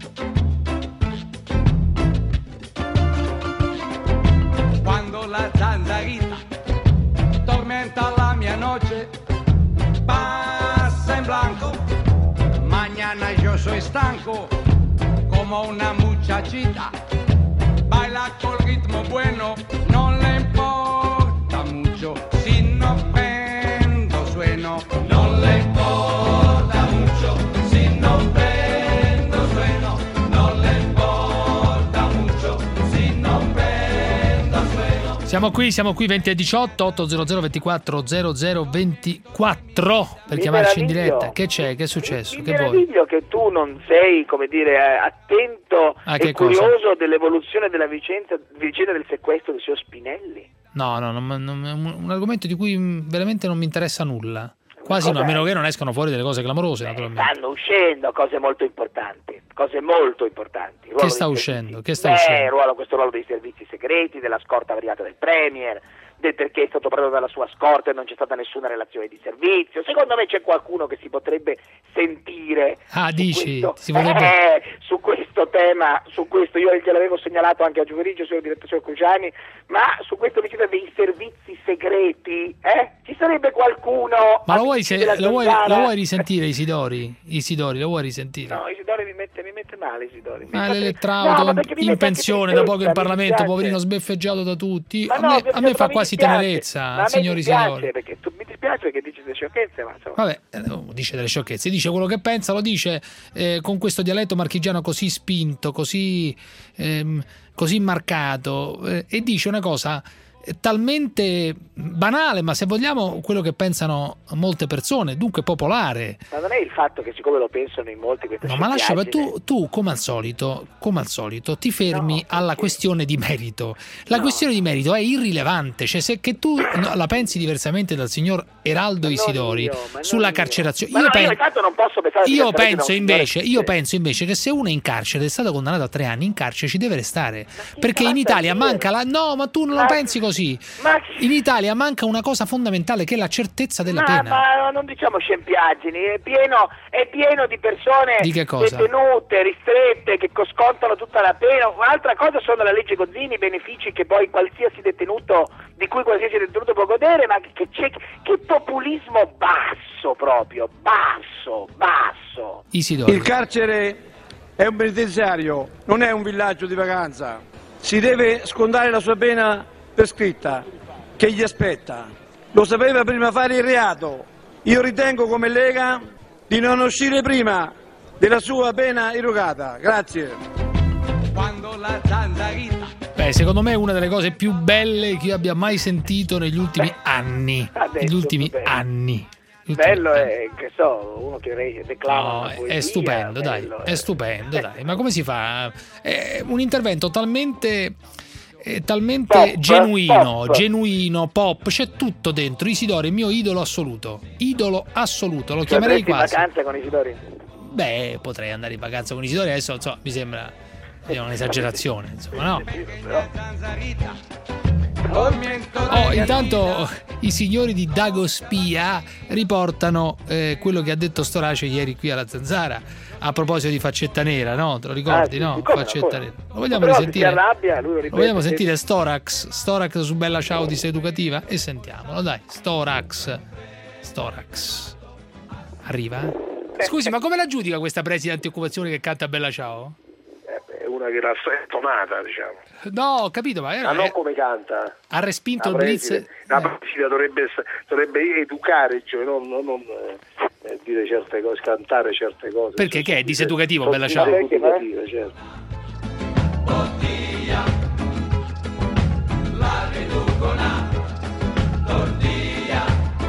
Quando la zanzarita tormenta la mia noche, pasa en blanco. Mañana yo soy estanco como una muchachita. Baila col ritmo bueno, no le importa mucho. Si no prendo sueno, no le importa mucho. Si no prendo sueno, no le importa mucho. Si no prendo sueno. Siamo qui 20:18, 800 24 00 24 per chiamarci in diretta. Che c'è? Che è successo? Mi meraviglio che tu non sei, come dire, attento e curioso dell'evoluzione della vicenda del sequestro del signor Spinelli. No, un argomento di cui veramente non mi interessa nulla. Quasi no, a meno che non escano fuori delle cose clamorose, naturalmente. Stanno uscendo cose molto importanti. Che sta uscendo? Questo ruolo dei servizi segreti, della scorta privata del Premier, del perché è stato preso dalla sua scorta e non c'è stata nessuna relazione di servizio. Secondo me c'è qualcuno che si potrebbe sentire su questo tema, su questo io gliel'avevo segnalato anche a Gioveriggio, signor direttore Cruciani, ma su questo vicenda dei servizi segreti, ci sarebbe qualcuno. Ma lo vuoi risentire Isidori? Lo vuoi risentire? No, Isidori mi mette male, Isidori. Ma l'elettrauto in pensione da poco in Parlamento, poverino, sbeffeggiato da tutti. A me fa quasi tenerezza, signor Isidori. Mi dispiace perché dice delle sciocchezze, ma insomma. Vabbè, dice delle sciocchezze, dice quello che pensa, lo dice con questo dialetto marchigiano così spinto, così marcato, e dice una cosa talmente banale, ma se vogliamo quello che pensano molte persone, dunque popolare. Ma non è il fatto che siccome lo pensano in molti queste ma lascia, tu come al solito ti fermi alla questione di merito. La questione di merito è irrilevante, cioè se che tu la pensi diversamente dal signor Eraldo Isidori sulla carcerazione. Io penso invece che se uno è in carcere, è stato condannato a 3 anni, in carcere ci deve restare, perché in Italia manca ma tu non lo pensi così. In Italia manca una cosa fondamentale che è la certezza della pena. Ma non diciamo scempiaggini, è pieno di persone detenute, ristrette, che scontano tutta la pena. Un'altra cosa sono la legge Gozzini, i benefici che poi qualsiasi detenuto può godere, ma che populismo basso, proprio basso. Isidori. Il carcere è un penitenziario, non è un villaggio di vacanza. Si deve scontare la sua pena prescritta che gli aspetta. Lo sapeva prima fare il reato. Io ritengo come Lega di non uscire prima della sua pena erogata. Grazie. Secondo me è una delle cose più belle che io abbia mai sentito negli ultimi anni. Bello è, che so, uno che declama poesia, è stupendo, bello, dai. Ma come si fa? È un intervento talmente è talmente genuino, pop, c'è tutto dentro. Isidori è il mio idolo assoluto, lo chiamerei quasi. in vacanza con Isidori? Beh, potrei andare in vacanza con Isidori, adesso insomma, mi sembra un'esagerazione, insomma, no? Intanto i signori di Dago Spia riportano quello che ha detto Storace ieri qui alla Zanzara a proposito di Faccetta Nera, no? Te lo ricordi, no? Faccetta Nera. Lo vogliamo risentire? Lo vogliamo sentire Storax su Bella Ciao Diseducativa? E sentiamolo, dai. Storax. Arriva? Scusi, ma come la giudica questa preside antioccupazione che canta Bella Ciao? È una che l'ha stonata, diciamo. No, ho capito, ma non come canta. Ha respinto il blitz. La preside dovrebbe educare, cioè non dire certe cose, cantare certe cose. Perché che è diseducativo, Bella Ciao? Educative, certo. La riducono, tortilla.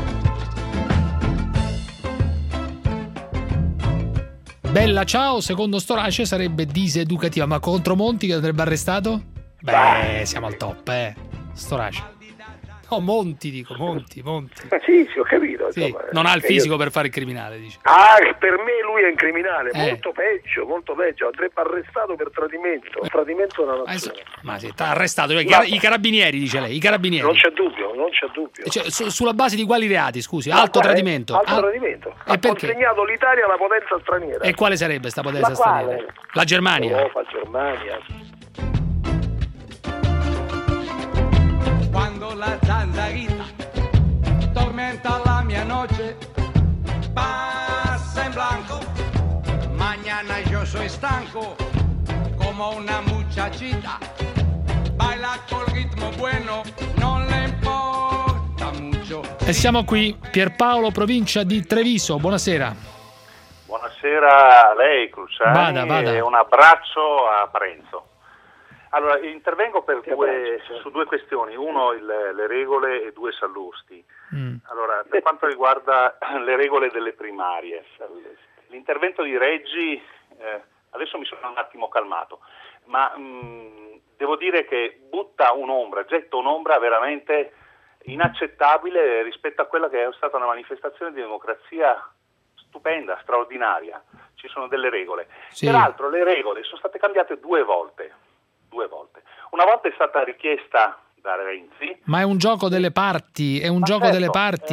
Bella Ciao, secondo Storace, sarebbe diseducativa, ma contro Monti che andrebbe arrestato? Beh, siamo al top, Storace. No, Monti. Sì, ho capito. Sì, non ha il fisico per fare il criminale, dice. Per me lui è un criminale, molto peggio. Andrebbe arrestato per tradimento. Tradimento della nazione. Ma sì, t'ha arrestato. I carabinieri, dice lei, i carabinieri. Non c'è dubbio. Cioè, sulla base di quali reati, scusi? Alto tradimento. Alto tradimento. Ha consegnato l'Italia alla potenza straniera. E quale sarebbe sta potenza straniera? La Germania. Europa, Germania. Quando la zanzarita tormenta la mia noche, pasa en blanco. Mañana yo soy stanco, como una muchachita. Baila col ritmo bueno, non le importa mucho. E siamo qui, Pierpaolo, provincia di Treviso. Buonasera. Buonasera a lei, Cruciani, Vada. e un abbraccio a Parenzo. Allora, intervengo su due questioni, uno le regole e due Sallusti. Allora, per quanto riguarda le regole delle primarie, l'intervento di Reggi, adesso mi sono un attimo calmato, ma devo dire che getta un'ombra veramente inaccettabile rispetto a quella che è stata una manifestazione di democrazia stupenda, straordinaria. Ci sono delle regole. Sì. Peraltro le regole sono state cambiate due volte. Una volta è stata richiesta da Renzi. Ma è un gioco delle parti, è un gioco delle parti.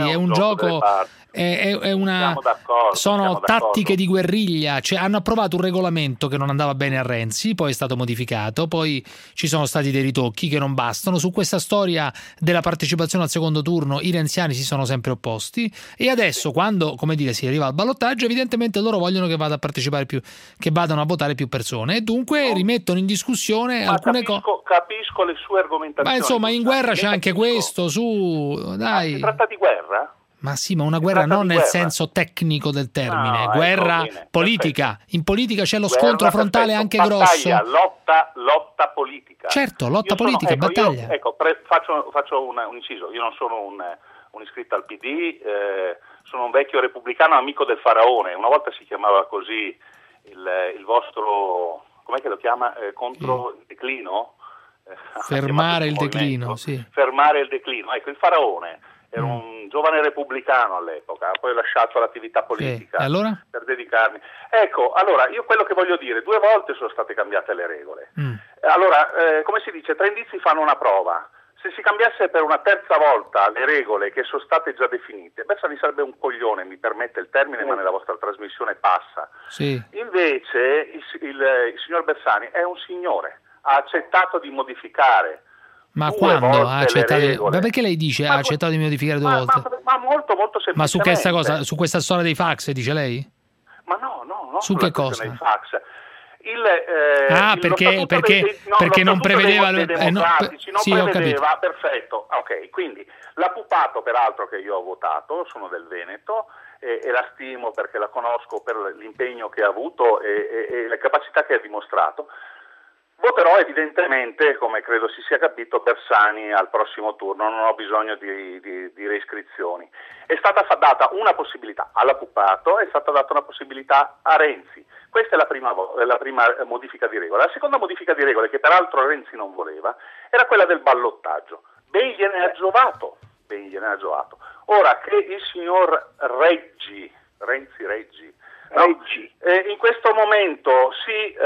Sono tattiche di guerriglia, cioè hanno approvato un regolamento che non andava bene a Renzi, poi è stato modificato, poi ci sono stati dei ritocchi che non bastano. Su questa storia della partecipazione al secondo turno i renziani si sono sempre opposti e adesso quando, come dire, si arriva al ballottaggio, evidentemente loro vogliono che vada a partecipare che vadano a votare più persone e dunque rimettono in discussione alcune cose. Capisco le sue argomentazioni. Ma insomma, in guerra c'è anche questo, dai. Si tratta di guerra? Ma sì, ma una guerra non nel senso tecnico del termine, guerra politica. Perfetto. In politica c'è lo scontro frontale anche grosso. Lotta politica. Certo, lotta politica, battaglia. Faccio un inciso. Io non sono un iscritto al PD, sono un vecchio repubblicano amico del faraone. Una volta si chiamava così il vostro, com'è che lo chiama? Contro il declino? Fermare il declino, sì. Fermare il declino. Ecco, il faraone era un giovane repubblicano all'epoca, poi ho lasciato l'attività politica per dedicarmi. Ecco, allora, io quello che voglio dire, 2 volte sono state cambiate le regole. Allora, come si dice, 3 indizi fanno una prova. Se si cambiasse per una terza volta le regole che sono state già definite, Bersani sarebbe un coglione, mi permette il termine, ma nella vostra trasmissione passa. Sì. Invece il signor Bersani è un signore, ha accettato di modificare. Ma quando ha accettato? Ma perché lei dice ha accettato di modificare 2 volte? Ma molto semplicemente. Ma su questa cosa, su questa storia dei fax, dice lei? Ma no. Su che cosa? Dei fax. Perché non prevedeva ho capito. Perfetto. Ok, quindi l'ha pupato, peraltro, che io ho votato, sono del Veneto e la stimo perché la conosco per l'impegno che ha avuto e le capacità che ha dimostrato. Voterò evidentemente, come credo si sia capito, Bersani al prossimo turno, non ho bisogno di reiscrizioni. È stata data una possibilità alla Puppato, è stata data una possibilità a Renzi. Questa è la prima modifica di regola. La seconda modifica di regole, che peraltro Renzi non voleva, era quella del ballottaggio. Ben gliene ha giovato. Ora che il signor Renzi Reggi, in questo momento si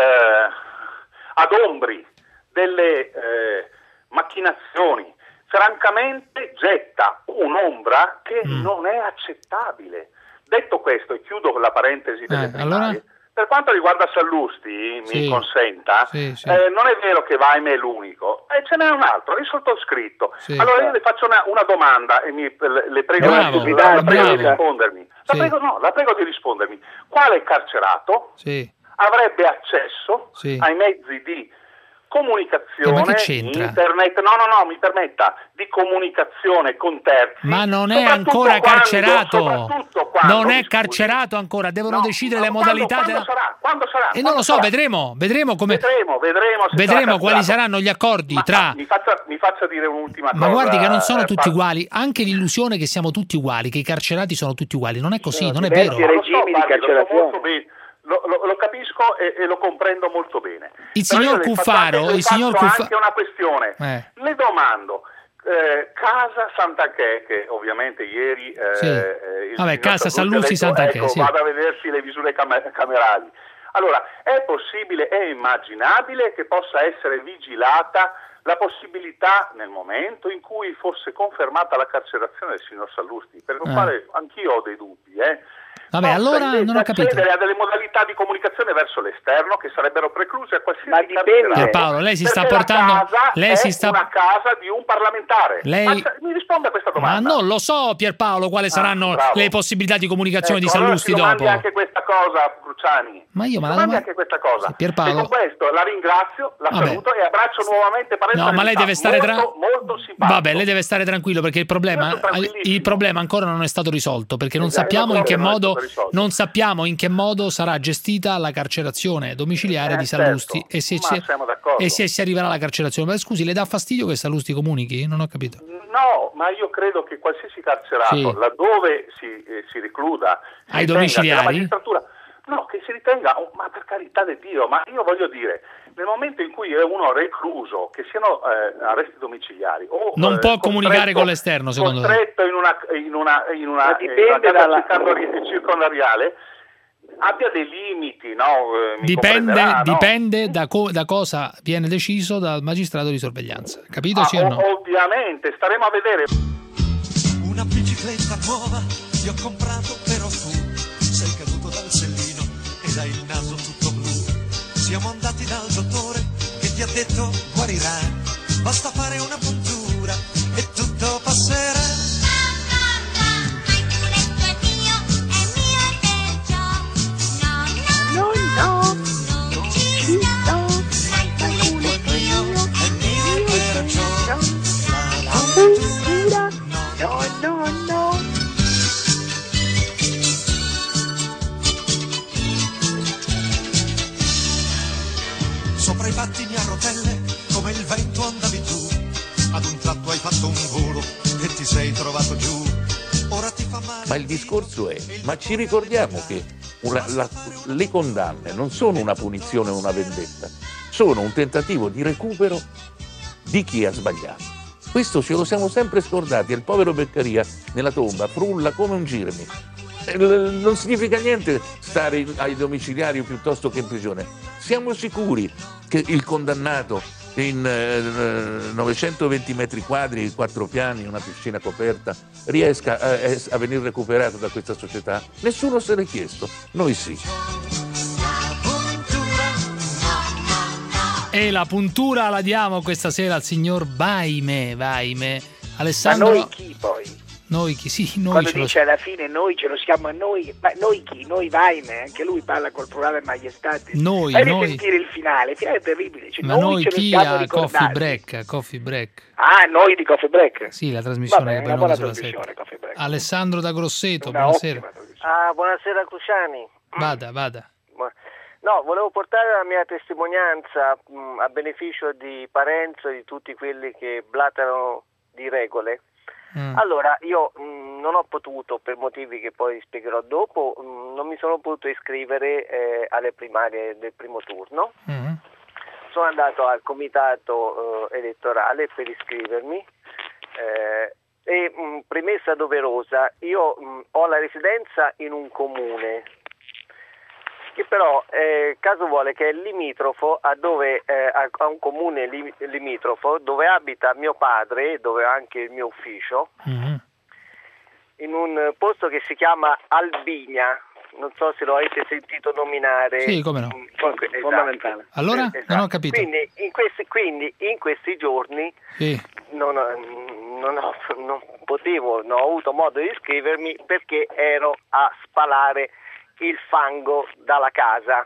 adombri delle macchinazioni, francamente getta un'ombra che non è accettabile. Detto questo, e chiudo con la parentesi delle primarie, per quanto riguarda Sallusti, mi consenta, non è vero che Vaime è l'unico, ce n'è un altro, il sottoscritto. Allora io le faccio una domanda e le prego di rispondermi. La prego di rispondermi. Quale carcerato avrebbe accesso ai mezzi di comunicazione, internet, mi permetta, di comunicazione con terzi. Ma non è ancora carcerato, non è carcerato ancora, devono decidere le modalità. Quando sarà? E non lo so, vedremo come vedremo quali saranno gli accordi tra. Mi faccia dire un'ultima cosa. Ma guardi che non sono tutti uguali, anche l'illusione che siamo tutti uguali, che i carcerati sono tutti uguali, non è così, non è vero. Regimi di carcerazione. Lo capisco e lo comprendo molto bene. Il signor Cuffaro, anche una questione. Le domando, Casa Sant'Anché, che ovviamente ieri Casa Sallusti Sant'Anché, vado a vedersi le misure camerali. Allora, è possibile, è immaginabile che possa essere vigilata la possibilità, nel momento in cui fosse confermata la carcerazione del signor Sallusti, per il quale anch'io ho dei dubbi, Vabbè, allora non ho capito. Accedere a delle modalità di comunicazione verso l'esterno che sarebbero precluse a qualsiasi carcerato. Paolo, lei si sta portando. Una casa di un parlamentare. Mi risponda a questa domanda. Ma non lo so, Pierpaolo, quali saranno le possibilità di comunicazione di Sallusti dopo. Domandi anche questa cosa, Cruciani. Ma io anche questa cosa. Pierpaolo. E con questo la ringrazio, la saluto e abbraccio nuovamente Parenzo. No, ma lei deve stare molto simpatico. Vabbè, lei deve stare tranquillo perché il problema ancora non è stato risolto, perché non sappiamo in che modo sarà gestita la carcerazione domiciliare di Sallusti e se si arriverà alla carcerazione. Ma scusi, le dà fastidio che Sallusti comunichi? Non ho capito. No, ma io credo che qualsiasi carcerato, laddove si recluda ai domiciliari, la magistratura, che si ritenga, ma per carità di Dio, ma io voglio dire, nel momento in cui è uno recluso, che siano arresti domiciliari o non può comunicare con l'esterno, secondo me. Costretto in una dipende dalla circondariale, abbia dei limiti, dipende da cosa viene deciso dal magistrato di sorveglianza, capito? Sì o no? Ovviamente, staremo a vedere. Una bicicletta nuova ti ho comprato, però tu sei caduto dal sellino ed hai il naso tutto blu. Siamo andati dal dottore che ti ha detto guarirai, basta fare una puntura e tutto passerà. Sopra i pattini a rotelle come il vento andavi tu, ad un tratto hai fatto un volo e ti sei trovato giù. Ora ti fa male. Ma il discorso è, ma ci ricordiamo che le condanne non sono una punizione o una vendetta, sono un tentativo di recupero di chi ha sbagliato. Questo ce lo siamo sempre scordati, e il povero Beccaria nella tomba frulla come un girmi. Non significa niente stare ai domiciliari piuttosto che in prigione. Siamo sicuri che il condannato in 920 metri quadri, 4 piani, una piscina coperta, riesca a venire recuperato da questa società? Nessuno se l'è chiesto, noi sì. E la puntura la diamo questa sera al signor Vaime. Alessandro. Ma noi chi poi? Noi chi? Sì, noi. Quando dice alla fine noi ce lo siamo a noi, ma noi chi? Noi Vaime, anche lui parla col plurale majestate. Noi. Sentire il finale è terribile. Cioè, ma noi chi a Coffee Break? Ah, noi di Coffee Break? Sì, la trasmissione che poi non sulla serie. Alessandro da Grosseto, buonasera. Buonasera Cruciani. Vada. No, volevo portare la mia testimonianza a beneficio di Parenzo e di tutti quelli che blatano di regole. Allora, io non ho potuto, per motivi che poi spiegherò dopo, non mi sono potuto iscrivere alle primarie del primo turno. Sono andato al comitato elettorale per iscrivermi e premessa doverosa, io ho la residenza in un comune che però caso vuole che è limitrofo a un comune limitrofo dove abita mio padre, dove ha anche il mio ufficio, in un posto che si chiama Albigna. Non so se lo avete sentito nominare. Sì, come no. Fondamentale. Allora? Esatto. Non ho capito. Quindi in questi giorni non ho avuto modo di iscrivermi perché ero a spalare il fango dalla casa.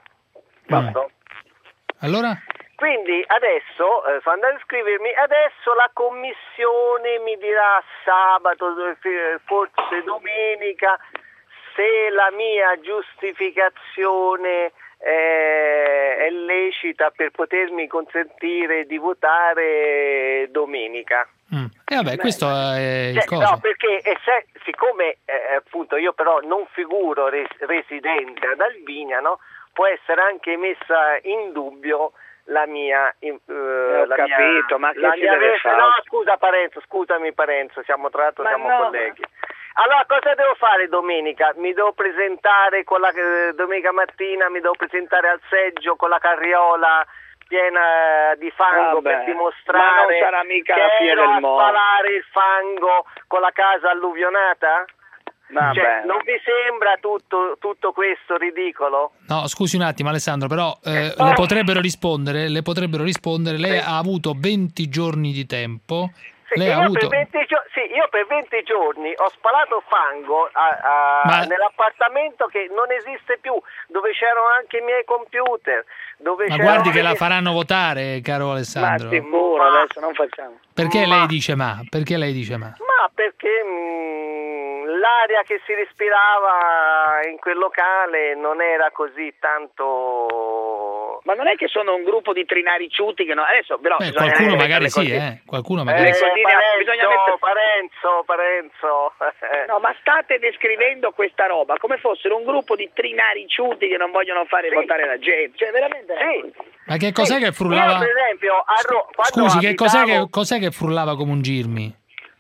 Allora? Quindi adesso sono andato a iscrivermi, adesso la commissione mi dirà sabato, forse domenica, se la mia giustificazione è lecita per potermi consentire di votare domenica. E vabbè, questo è il coso. No, perché siccome appunto io però non figuro residente ad Albigna, no? Può essere anche messa in dubbio la mia ma che si deve fare? No, scusami Parenzo, siamo colleghi. Allora, cosa devo fare domenica? Mi devo presentare domenica mattina, mi devo presentare al seggio con la carriola piena di fango per dimostrare non sarà mica che la fine ero del a mondo. spalare il fango con la casa alluvionata? Non vi sembra tutto questo ridicolo? No, scusi un attimo Alessandro, però le potrebbero rispondere. Lei ha avuto 20 giorni di tempo. Io per 20 giorni ho spalato fango nell'appartamento che non esiste più, dove c'erano anche i miei computer. Ma guardi che la faranno votare, caro Alessandro. Ma sicuro, adesso non facciamo. Perché lei dice ma? Perché lei dice ma? Ma perché l'aria che si respirava in quel locale non era così tanto... Ma non è che sono un gruppo di trinariciuti che adesso però qualcuno magari sì, qualcuno magari Parenzo. No, ma state descrivendo questa roba come fossero un gruppo di trinariciuti che non vogliono fare votare la gente, cioè veramente. Ma che cos'è che frullava? Io, per esempio, scusi, che cos'è che frullava come un girmi?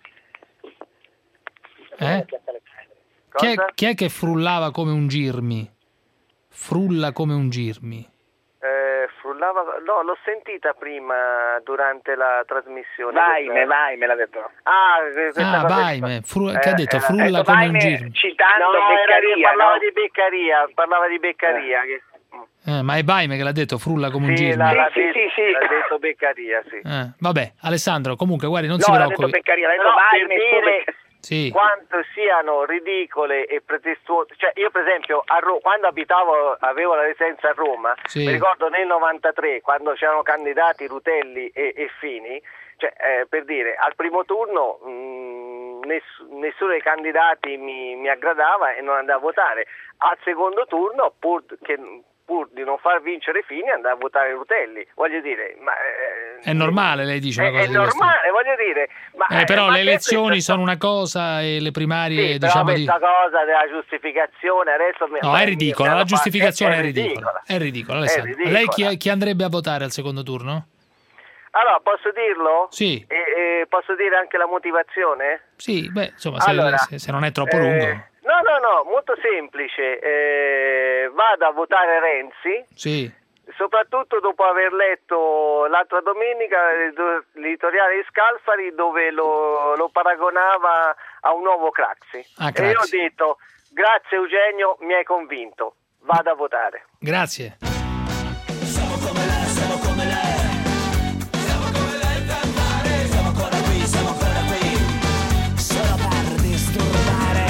Chi è che frullava come un girmi? Frulla come un girmi? No, l'ho sentita prima durante la trasmissione. Vaime l'ha detto. Vaime, che ha detto frulla come un girmi. Citando Beccaria, parlava di Beccaria. Ma è Vaime che l'ha detto frulla come un girmi. L'ha detto Beccaria, sì. Vabbè, Alessandro, comunque guardi, non si preoccupi. L'ha detto Beccaria, l'ha detto Vaime. Quanto siano ridicole e pretestuose. Cioè, io per esempio quando avevo la residenza a Roma, mi ricordo nel 93 quando c'erano candidati Rutelli e Fini, per dire, al primo turno nessuno dei candidati mi aggradava e non andavo a votare. Al secondo turno pur di non far vincere Fini andava a votare Rutelli, voglio dire, ma è normale, lei dice una cosa è normale, voglio dire, però le elezioni sono una cosa e le primarie diciamo questa cosa della giustificazione adesso è ridicola, la giustificazione è ridicola, Alessandro. Lei chi andrebbe a votare al secondo turno? Allora, posso dirlo? Sì. E posso dire anche la motivazione? Sì, insomma, se non è troppo lungo. No, molto semplice. Vado a votare Renzi. Sì. Soprattutto dopo aver letto l'altra domenica l'editoriale di Scalfari dove lo paragonava a un nuovo Craxi. E io ho detto, grazie Eugenio, mi hai convinto. Vado a votare. Grazie. Siamo come lei, siamo come lei. Siamo come lei per mare. Siamo ancora qui, solo per disturbare.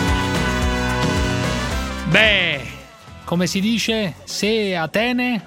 Beh, come si dice? Se Atene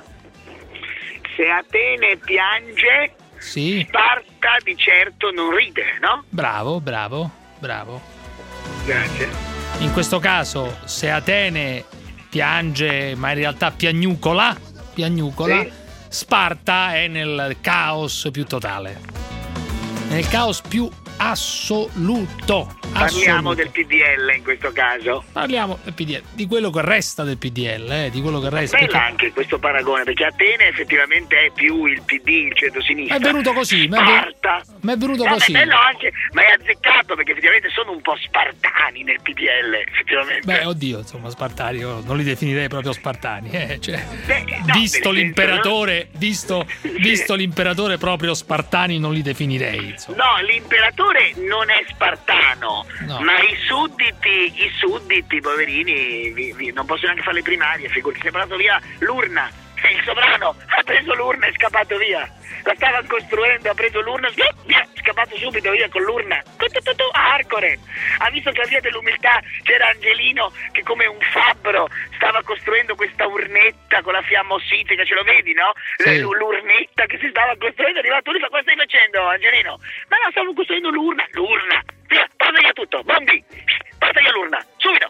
piange, Sparta di certo non ride, no? Bravo. Grazie. In questo caso, se Atene piange, ma in realtà piagnucola, Sì. Sparta è nel caos più totale, nel caos più assoluto. Parliamo del PDL in questo caso. Parliamo del PDL, di quello che resta del PDL, di quello che resta. Bella anche questo paragone, perché Atene effettivamente è più il PD, il centro-sinistra. È venuto così, Sparta. ma è venuto No, così. ma è bello anche, ma è azzeccato, perché effettivamente sono un po' spartani nel PDL, effettivamente. Beh, oddio, insomma, spartani, io non li definirei proprio spartani, cioè, no, visto nel l'imperatore, visto l'imperatore proprio spartani non li definirei, insomma. No, l'imperatore non è spartano, No. ma i sudditi poverini, non possono neanche fare le primarie, figurati, si è portato via l'urna, il sovrano ha preso l'urna e è scappato via. La stava costruendo, ha preso l'urna, via, scappato subito via con l'urna, a Arcore. Ha visto che a Via dell'Umiltà c'era Angelino che come un fabbro stava costruendo questa urnetta con la fiamma ossitica, ce lo vedi, no? Sì. L'urnetta che si stava costruendo, è arrivato lui, fa: cosa stai facendo, Angelino? Ma no, stavo costruendo l'urna, via, porta via tutto, bombi, porta via l'urna, subito.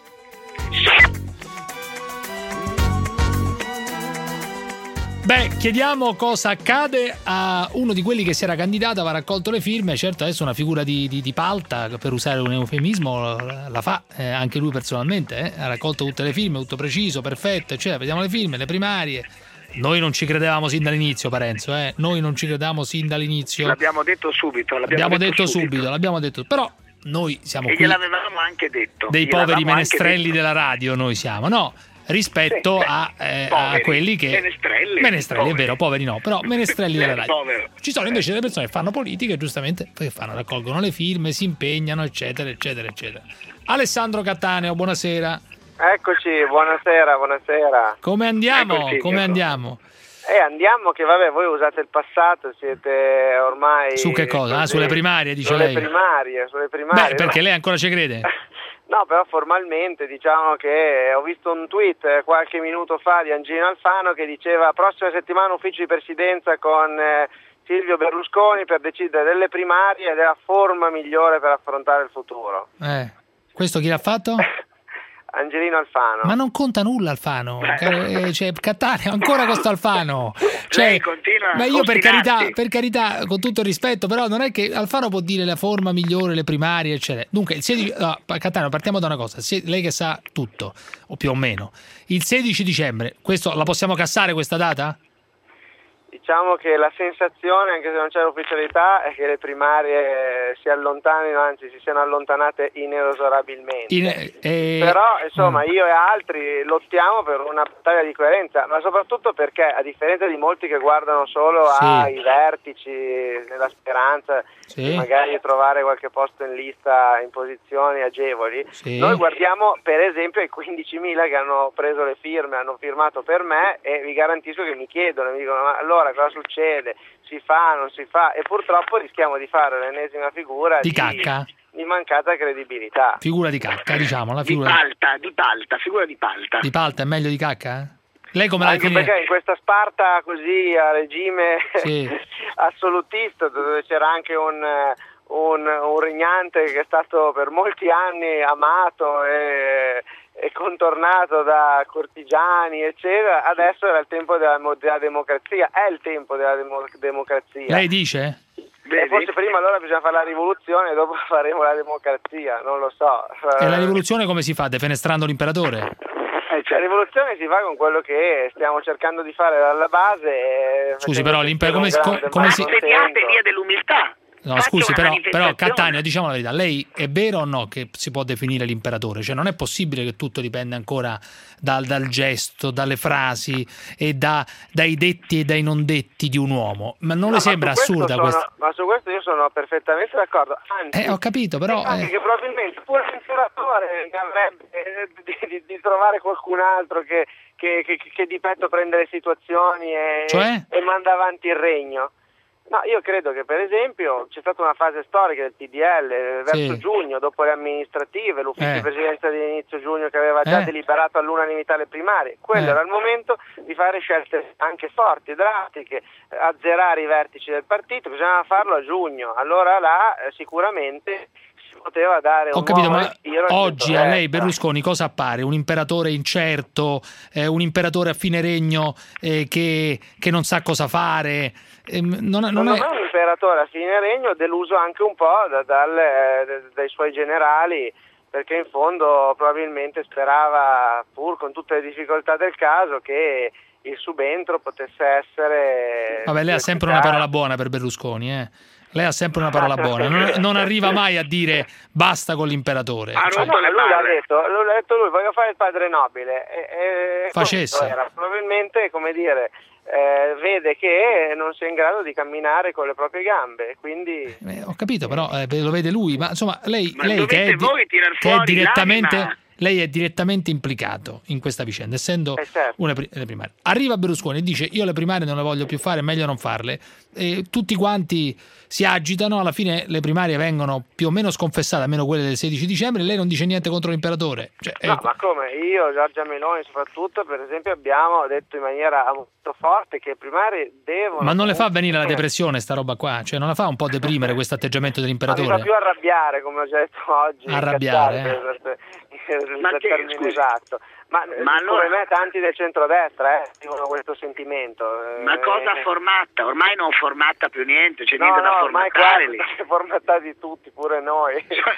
Beh, chiediamo cosa accade a uno di quelli che si era candidato, aveva raccolto le firme. Certo, adesso una figura di palta, per usare un eufemismo, la fa anche lui personalmente, ha raccolto tutte le firme, tutto preciso, perfetto, eccetera. Vediamo le firme, le primarie. Noi non ci credevamo sin dall'inizio, Parenzo, noi non ci credevamo sin dall'inizio. L'abbiamo detto subito, l'abbiamo detto, però noi siamo e qui. gliel'avevamo anche detto. Dei poveri menestrelli della radio noi siamo, no? Rispetto a quelli che menestrelli, è vero, poveri no, però menestrelli della radio. Ci sono invece delle persone che fanno politica e giustamente che fanno, raccolgono le firme, si impegnano, eccetera, eccetera, eccetera. Alessandro Cattaneo, buonasera. Eccoci, buonasera. Come andiamo? Andiamo che vabbè, voi usate il passato, siete ormai su che cosa? Sulle primarie, dice sulle lei. Sulle primarie. Beh, perché lei ancora ci crede? No, però formalmente diciamo che ho visto un tweet qualche minuto fa di Angelino Alfano che diceva: prossima settimana ufficio di presidenza con Silvio Berlusconi per decidere delle primarie e della forma migliore per affrontare il futuro. Questo chi l'ha fatto? Angelino Alfano. Ma non conta nulla Alfano, cioè Cattaneo ancora questo Alfano, cioè, ma io per carità, con tutto il rispetto, però non è che Alfano può dire la forma migliore, le primarie, eccetera. Dunque il 16, Cattaneo, partiamo da una cosa, lei che sa tutto, o più o meno, il 16 dicembre, questo la possiamo cassare questa data? Diciamo che la sensazione, anche se non c'è l'ufficialità, è che le primarie si allontanino, anzi si siano allontanate inesorabilmente. Però insomma io e altri lottiamo per una battaglia di coerenza, ma soprattutto perché, a differenza di molti che guardano solo ai vertici nella speranza di magari trovare qualche posto in lista in posizioni agevoli, noi guardiamo per esempio ai 15.000 che hanno preso le firme, hanno firmato per me, e vi garantisco che mi chiedono, mi dicono: ma allora cosa succede? Si fa, non si fa? E purtroppo rischiamo di fare l'ennesima figura di cacca, di mancata credibilità. Figura di cacca, diciamo, la figura di palta, figura di palta. Di palta è meglio di cacca? Lei come la definisce? Perché in questa Sparta così a regime assolutista, dove c'era anche un regnante che è stato per molti anni amato e contornato da cortigiani, eccetera, adesso era il tempo della democrazia, è il tempo della democrazia. Lei dice? Forse prima allora bisogna fare la rivoluzione e dopo faremo la democrazia, non lo so. E la rivoluzione come si fa? Defenestrando l'imperatore? La rivoluzione si fa con quello che stiamo cercando di fare dalla base. Scusi, però l'imperatore come si... Via dell'umiltà. No, scusi, però Cattaneo, diciamo la verità, lei è vero o no che si può definire l'imperatore? Cioè non è possibile che tutto dipenda ancora dal gesto, dalle frasi e dai detti e dai non detti di un uomo, ma non le sembra assurda questa? Ma su questo io sono perfettamente d'accordo, anzi, ho capito, però che probabilmente pure l'imperatore avrebbe di trovare qualcun altro che di petto prende le situazioni e manda avanti il regno. No, io credo che per esempio c'è stata una fase storica del PDL verso giugno, dopo le amministrative, l'ufficio di presidenza di inizio giugno che aveva già deliberato all'unanimità le primarie. Quello era il momento di fare scelte anche forti, drastiche, azzerare i vertici del partito, bisognava farlo a giugno. Allora là sicuramente si poteva dare Ho un capito, nuovo ma respiro al oggi a lei centrodestra. Berlusconi cosa appare? Un imperatore incerto, un imperatore a fine regno che non sa cosa fare? Non è... Secondo me un imperatore a fine regno deluso anche un po' dai suoi generali, perché in fondo probabilmente sperava, pur con tutte le difficoltà del caso, che il subentro potesse essere... Vabbè, lei ha sempre una parola buona per Berlusconi, Lei ha sempre una parola buona, non arriva mai a dire basta con l'imperatore. Lui l'ha detto lui, voglio fare il padre nobile. Facesse. Probabilmente, come dire, vede che non si è in grado di camminare con le proprie gambe, quindi... Ho capito, però lo vede lui, ma insomma lei che è, voi tirar che è fuori direttamente... l'anima. Lei è direttamente implicato in questa vicenda, essendo le primarie. Arriva Berlusconi e dice io le primarie non le voglio più fare, è meglio non farle. E tutti quanti si agitano, alla fine le primarie vengono più o meno sconfessate, almeno quelle del 16 dicembre, e lei non dice niente contro l'imperatore. No, ma come? Io, Giorgia Meloni soprattutto, per esempio, abbiamo detto in maniera molto forte che le primarie devono... Ma non le fa venire la depressione sta roba qua? Cioè non la fa un po' deprimere questo atteggiamento dell'imperatore? Mi fa più arrabbiare, come ho già detto oggi. Arrabbiare, Ma che, scusi, esatto. Ma allora, come me tanti del centrodestra dicono questo sentimento. Ma cosa formatta? Ormai non formatta più niente, c'è niente da formattare lì. Formattati tutti, pure noi.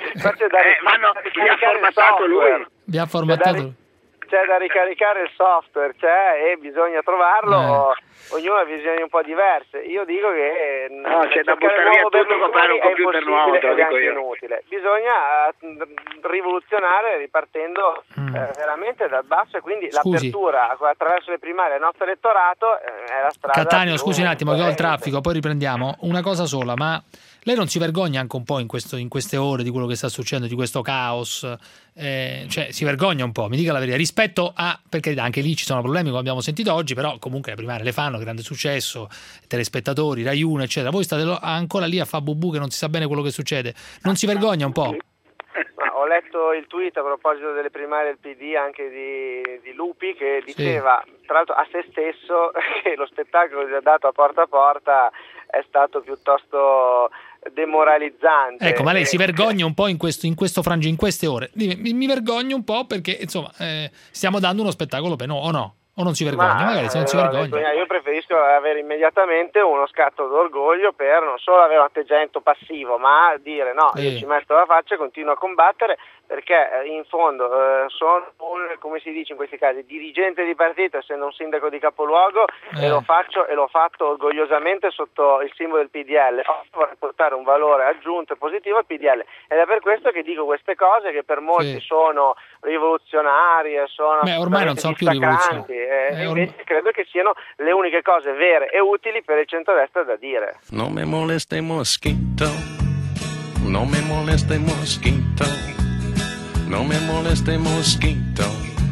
Vi ha formattato lui. Vi ha formattato. C'è da ricaricare il software, e bisogna trovarlo. Ognuno ha visioni un po' diverse. Io dico che c'è da buttare via tutto, comprare un computer nuovo, te lo dico io. Inutile. Bisogna rivoluzionare ripartendo veramente dal basso, e quindi l'apertura attraverso le primarie al nostro elettorato è la strada. Cattaneo, scusi un attimo che ho il traffico, poi riprendiamo. Una cosa sola, ma lei non si vergogna anche un po' in queste ore di quello che sta succedendo, di questo caos? Cioè si vergogna un po', mi dica la verità, rispetto a, perché anche lì ci sono problemi come abbiamo sentito oggi, però comunque le primarie le fanno, grande successo, telespettatori, Rai 1 eccetera, voi state ancora lì a fa bubù che non si sa bene quello che succede, non si vergogna un po'? Ho letto il tweet a proposito delle primarie del PD anche di Lupi, che diceva tra l'altro a se stesso che lo spettacolo che ha dato a porta è stato piuttosto demoralizzante. Ecco, ma lei si vergogna un po' in questo frangente, in queste ore? Mi vergogno un po' perché insomma stiamo dando uno spettacolo o no? O non si vergogna? Magari se non si vergogna. Io preferisco avere immediatamente uno scatto d'orgoglio per non solo avere un atteggiamento passivo, ma dire no, io ci metto la faccia e continuo a combattere, perché in fondo sono come si dice in questi casi, dirigente di partito, essendo un sindaco di capoluogo, e l'ho fatto orgogliosamente sotto il simbolo del PDL. Vorrei portare un valore aggiunto e positivo al PDL, ed è per questo che dico queste cose che per molti sono rivoluzionarie, sono ormai non sono più rivoluzionari. Invece credo che siano le uniche cose vere e utili per il centrodestra da dire. Non me moleste mosquito, non me moleste mosquito, non me moleste mosquito,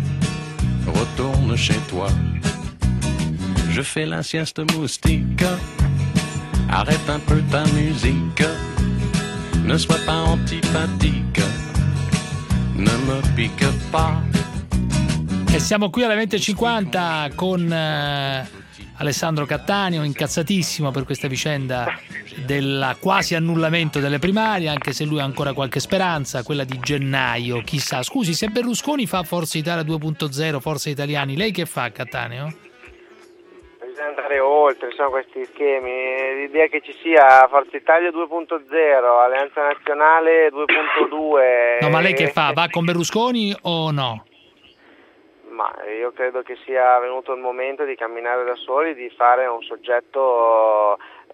retourne chez toi. Je fais la sieste moustique, arrête un peu ta musique, ne sois pas antipathique, ne me pique pas. E siamo qui alle 20:50 con Alessandro Cattaneo, incazzatissimo per questa vicenda del quasi annullamento delle primarie, anche se lui ha ancora qualche speranza, quella di gennaio, chissà. Scusi, se Berlusconi fa Forza Italia 2.0, Forza Italiani, lei che fa, Cattaneo? Bisogna andare oltre, sono questi schemi. L'idea che ci sia Forza Italia 2.0, Alleanza Nazionale 2.2... No, ma lei che fa? Va con Berlusconi o no? Ma io credo che sia venuto il momento di camminare da soli, di fare un soggetto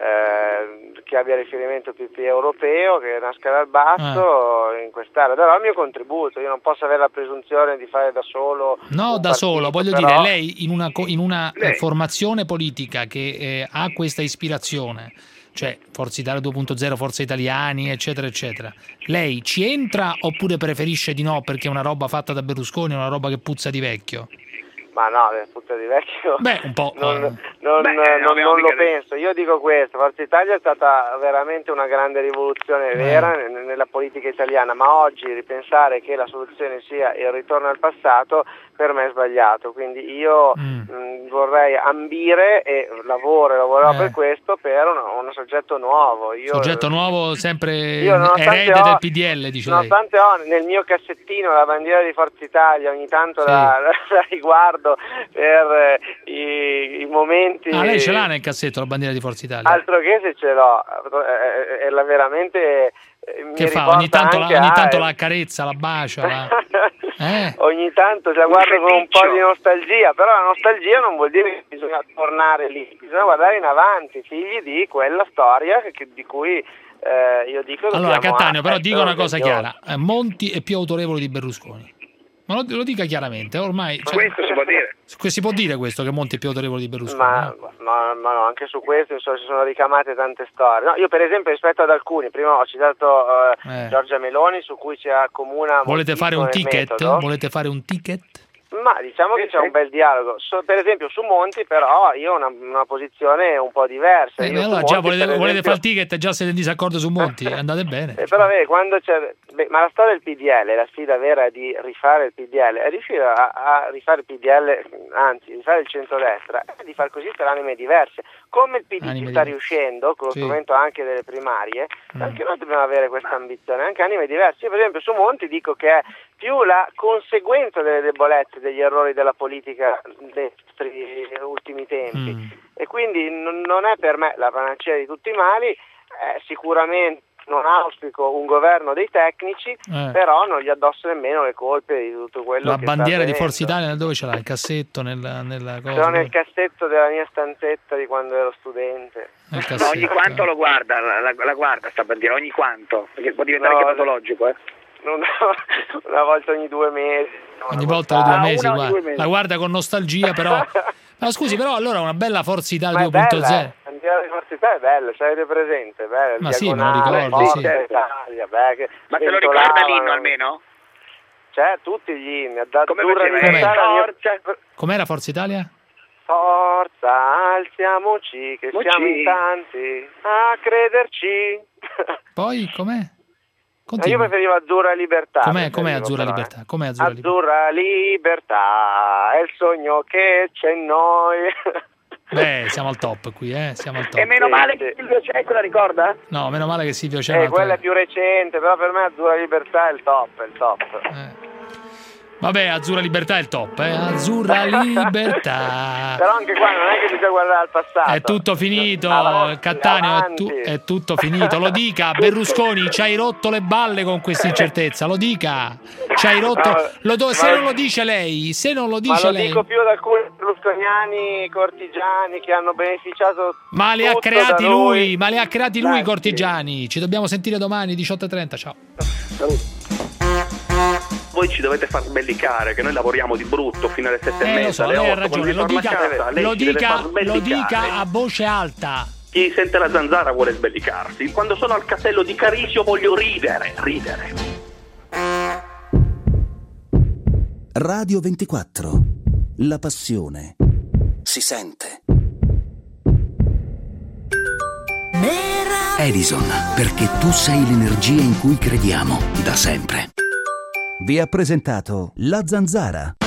che abbia riferimento PP europeo, che nasca dal basso in quest'area. Darò il mio contributo, io non posso avere la presunzione di fare da solo. No, da solo, voglio dire, lei in una formazione politica che ha questa ispirazione, cioè Forza Italia 2.0, Forza Italiani, eccetera, eccetera. Lei ci entra oppure preferisce di no perché è una roba fatta da Berlusconi, è una roba che puzza di vecchio? Ma no, puzza di vecchio. Beh, un po'. non lo penso. Io dico questo: Forza Italia è stata veramente una grande rivoluzione vera nella politica italiana, ma oggi ripensare che la soluzione sia il ritorno al passato per me è sbagliato, quindi io vorrei ambire e lavorerò per questo, per un soggetto nuovo. Soggetto nuovo, sempre erede del PDL, dice lei. Nonostante ho nel mio cassettino la bandiera di Forza Italia, ogni tanto la riguardo per i momenti. Lei ce l'ha nel cassetto la bandiera di Forza Italia? Altro che se ce l'ho, è la veramente. Che fa? Ogni tanto la accarezza, la bacia. Ogni tanto la guardo con un po' di nostalgia, però la nostalgia non vuol dire che bisogna tornare lì, bisogna guardare in avanti, figli di quella storia di cui io dico. Allora Cattaneo, però dico una cosa chiara: Monti è più autorevole di Berlusconi. Ma lo dica chiaramente, ormai. Questo si può dire. Si può dire questo, che Monti è più autorevole di Berlusconi? Ma no, anche su questo si sono ricamate tante storie. No, io per esempio rispetto ad alcuni, prima ho citato Giorgia Meloni, su cui ci accomuna. Volete fare un ticket? Metodo. Volete fare un ticket? Ma diciamo che c'è un bel dialogo. Per esempio su Monti però io ho una posizione un po' diversa. Allora già volete fare il ticket, già siete in disaccordo su Monti, andate bene. Però quando ma la storia del PDL, la sfida vera di rifare il PDL, è riuscire a rifare il PDL, anzi rifare il centrodestra, è di far così per anime diverse. Come il PD ci sta riuscendo, con lo strumento anche delle primarie, anche noi dobbiamo avere questa ambizione, anche anime diverse. Io per esempio su Monti dico che è più la conseguenza delle debolezze, degli errori della politica dei nostri ultimi tempi, e quindi non è per me la panacea di tutti i mali. Sicuramente non auspico un governo dei tecnici, però non gli addosso nemmeno le colpe di tutto quello la che bandiera sta di Forza Italia dove ce l'ha? Il cassetto nella cosa? Sono nel cassetto della mia stanzetta di quando ero studente. Ma ogni quanto lo guarda, la guarda sta bandiera, ogni quanto? Perché può diventare anche patologico, una volta ogni 2 mesi. Ogni volta ogni 2 mesi, la guarda con nostalgia, però. Ma scusi, però allora una bella Forza Italia 2.0. La bandiera di Forza Italia è bella, ce l'avete presente? Bella, ma sì, me lo ricordo, sì. Italia, ma se lo ricorda l'inno almeno? C'è tutti gli inni. Com'era Forza Italia? Forza, alziamoci, che siamo in tanti a crederci. Poi com'è? Io preferivo Azzurra Libertà. Com'è Azzurra Libertà? Com'è Azzurra Libertà è il sogno che c'è in noi. Siamo al top qui, siamo al top. E meno male che Silvio Cecco la ricorda? No, meno male che Silvio Cecco. Quella è più recente, però per me Azzurra Libertà è il top. Vabbè, Azzurra Libertà è il top, Azzurra Libertà. Però anche qua non è che bisogna guardare al passato. È tutto finito, Cattaneo, è tutto finito. Lo dica, Berlusconi, ci hai rotto le balle con questa incertezza, lo dica. Ci hai rotto. Se non lo dice lei, ma lo dico più ad alcuni berlusconiani cortigiani che hanno beneficiato. Ma li ha creati lui, i cortigiani. Ci dobbiamo sentire domani 18:30. Ciao. Voi ci dovete far sbellicare, che noi lavoriamo di brutto fino alle 7:30. Lo so, lei ha ragione, lo dica a voce alta. Chi sente la zanzara vuole sbellicarsi. Quando sono al castello di Carisio voglio ridere. Radio 24. La passione si sente. Edison, perché tu sei l'energia in cui crediamo da sempre. Vi ha presentato La Zanzara.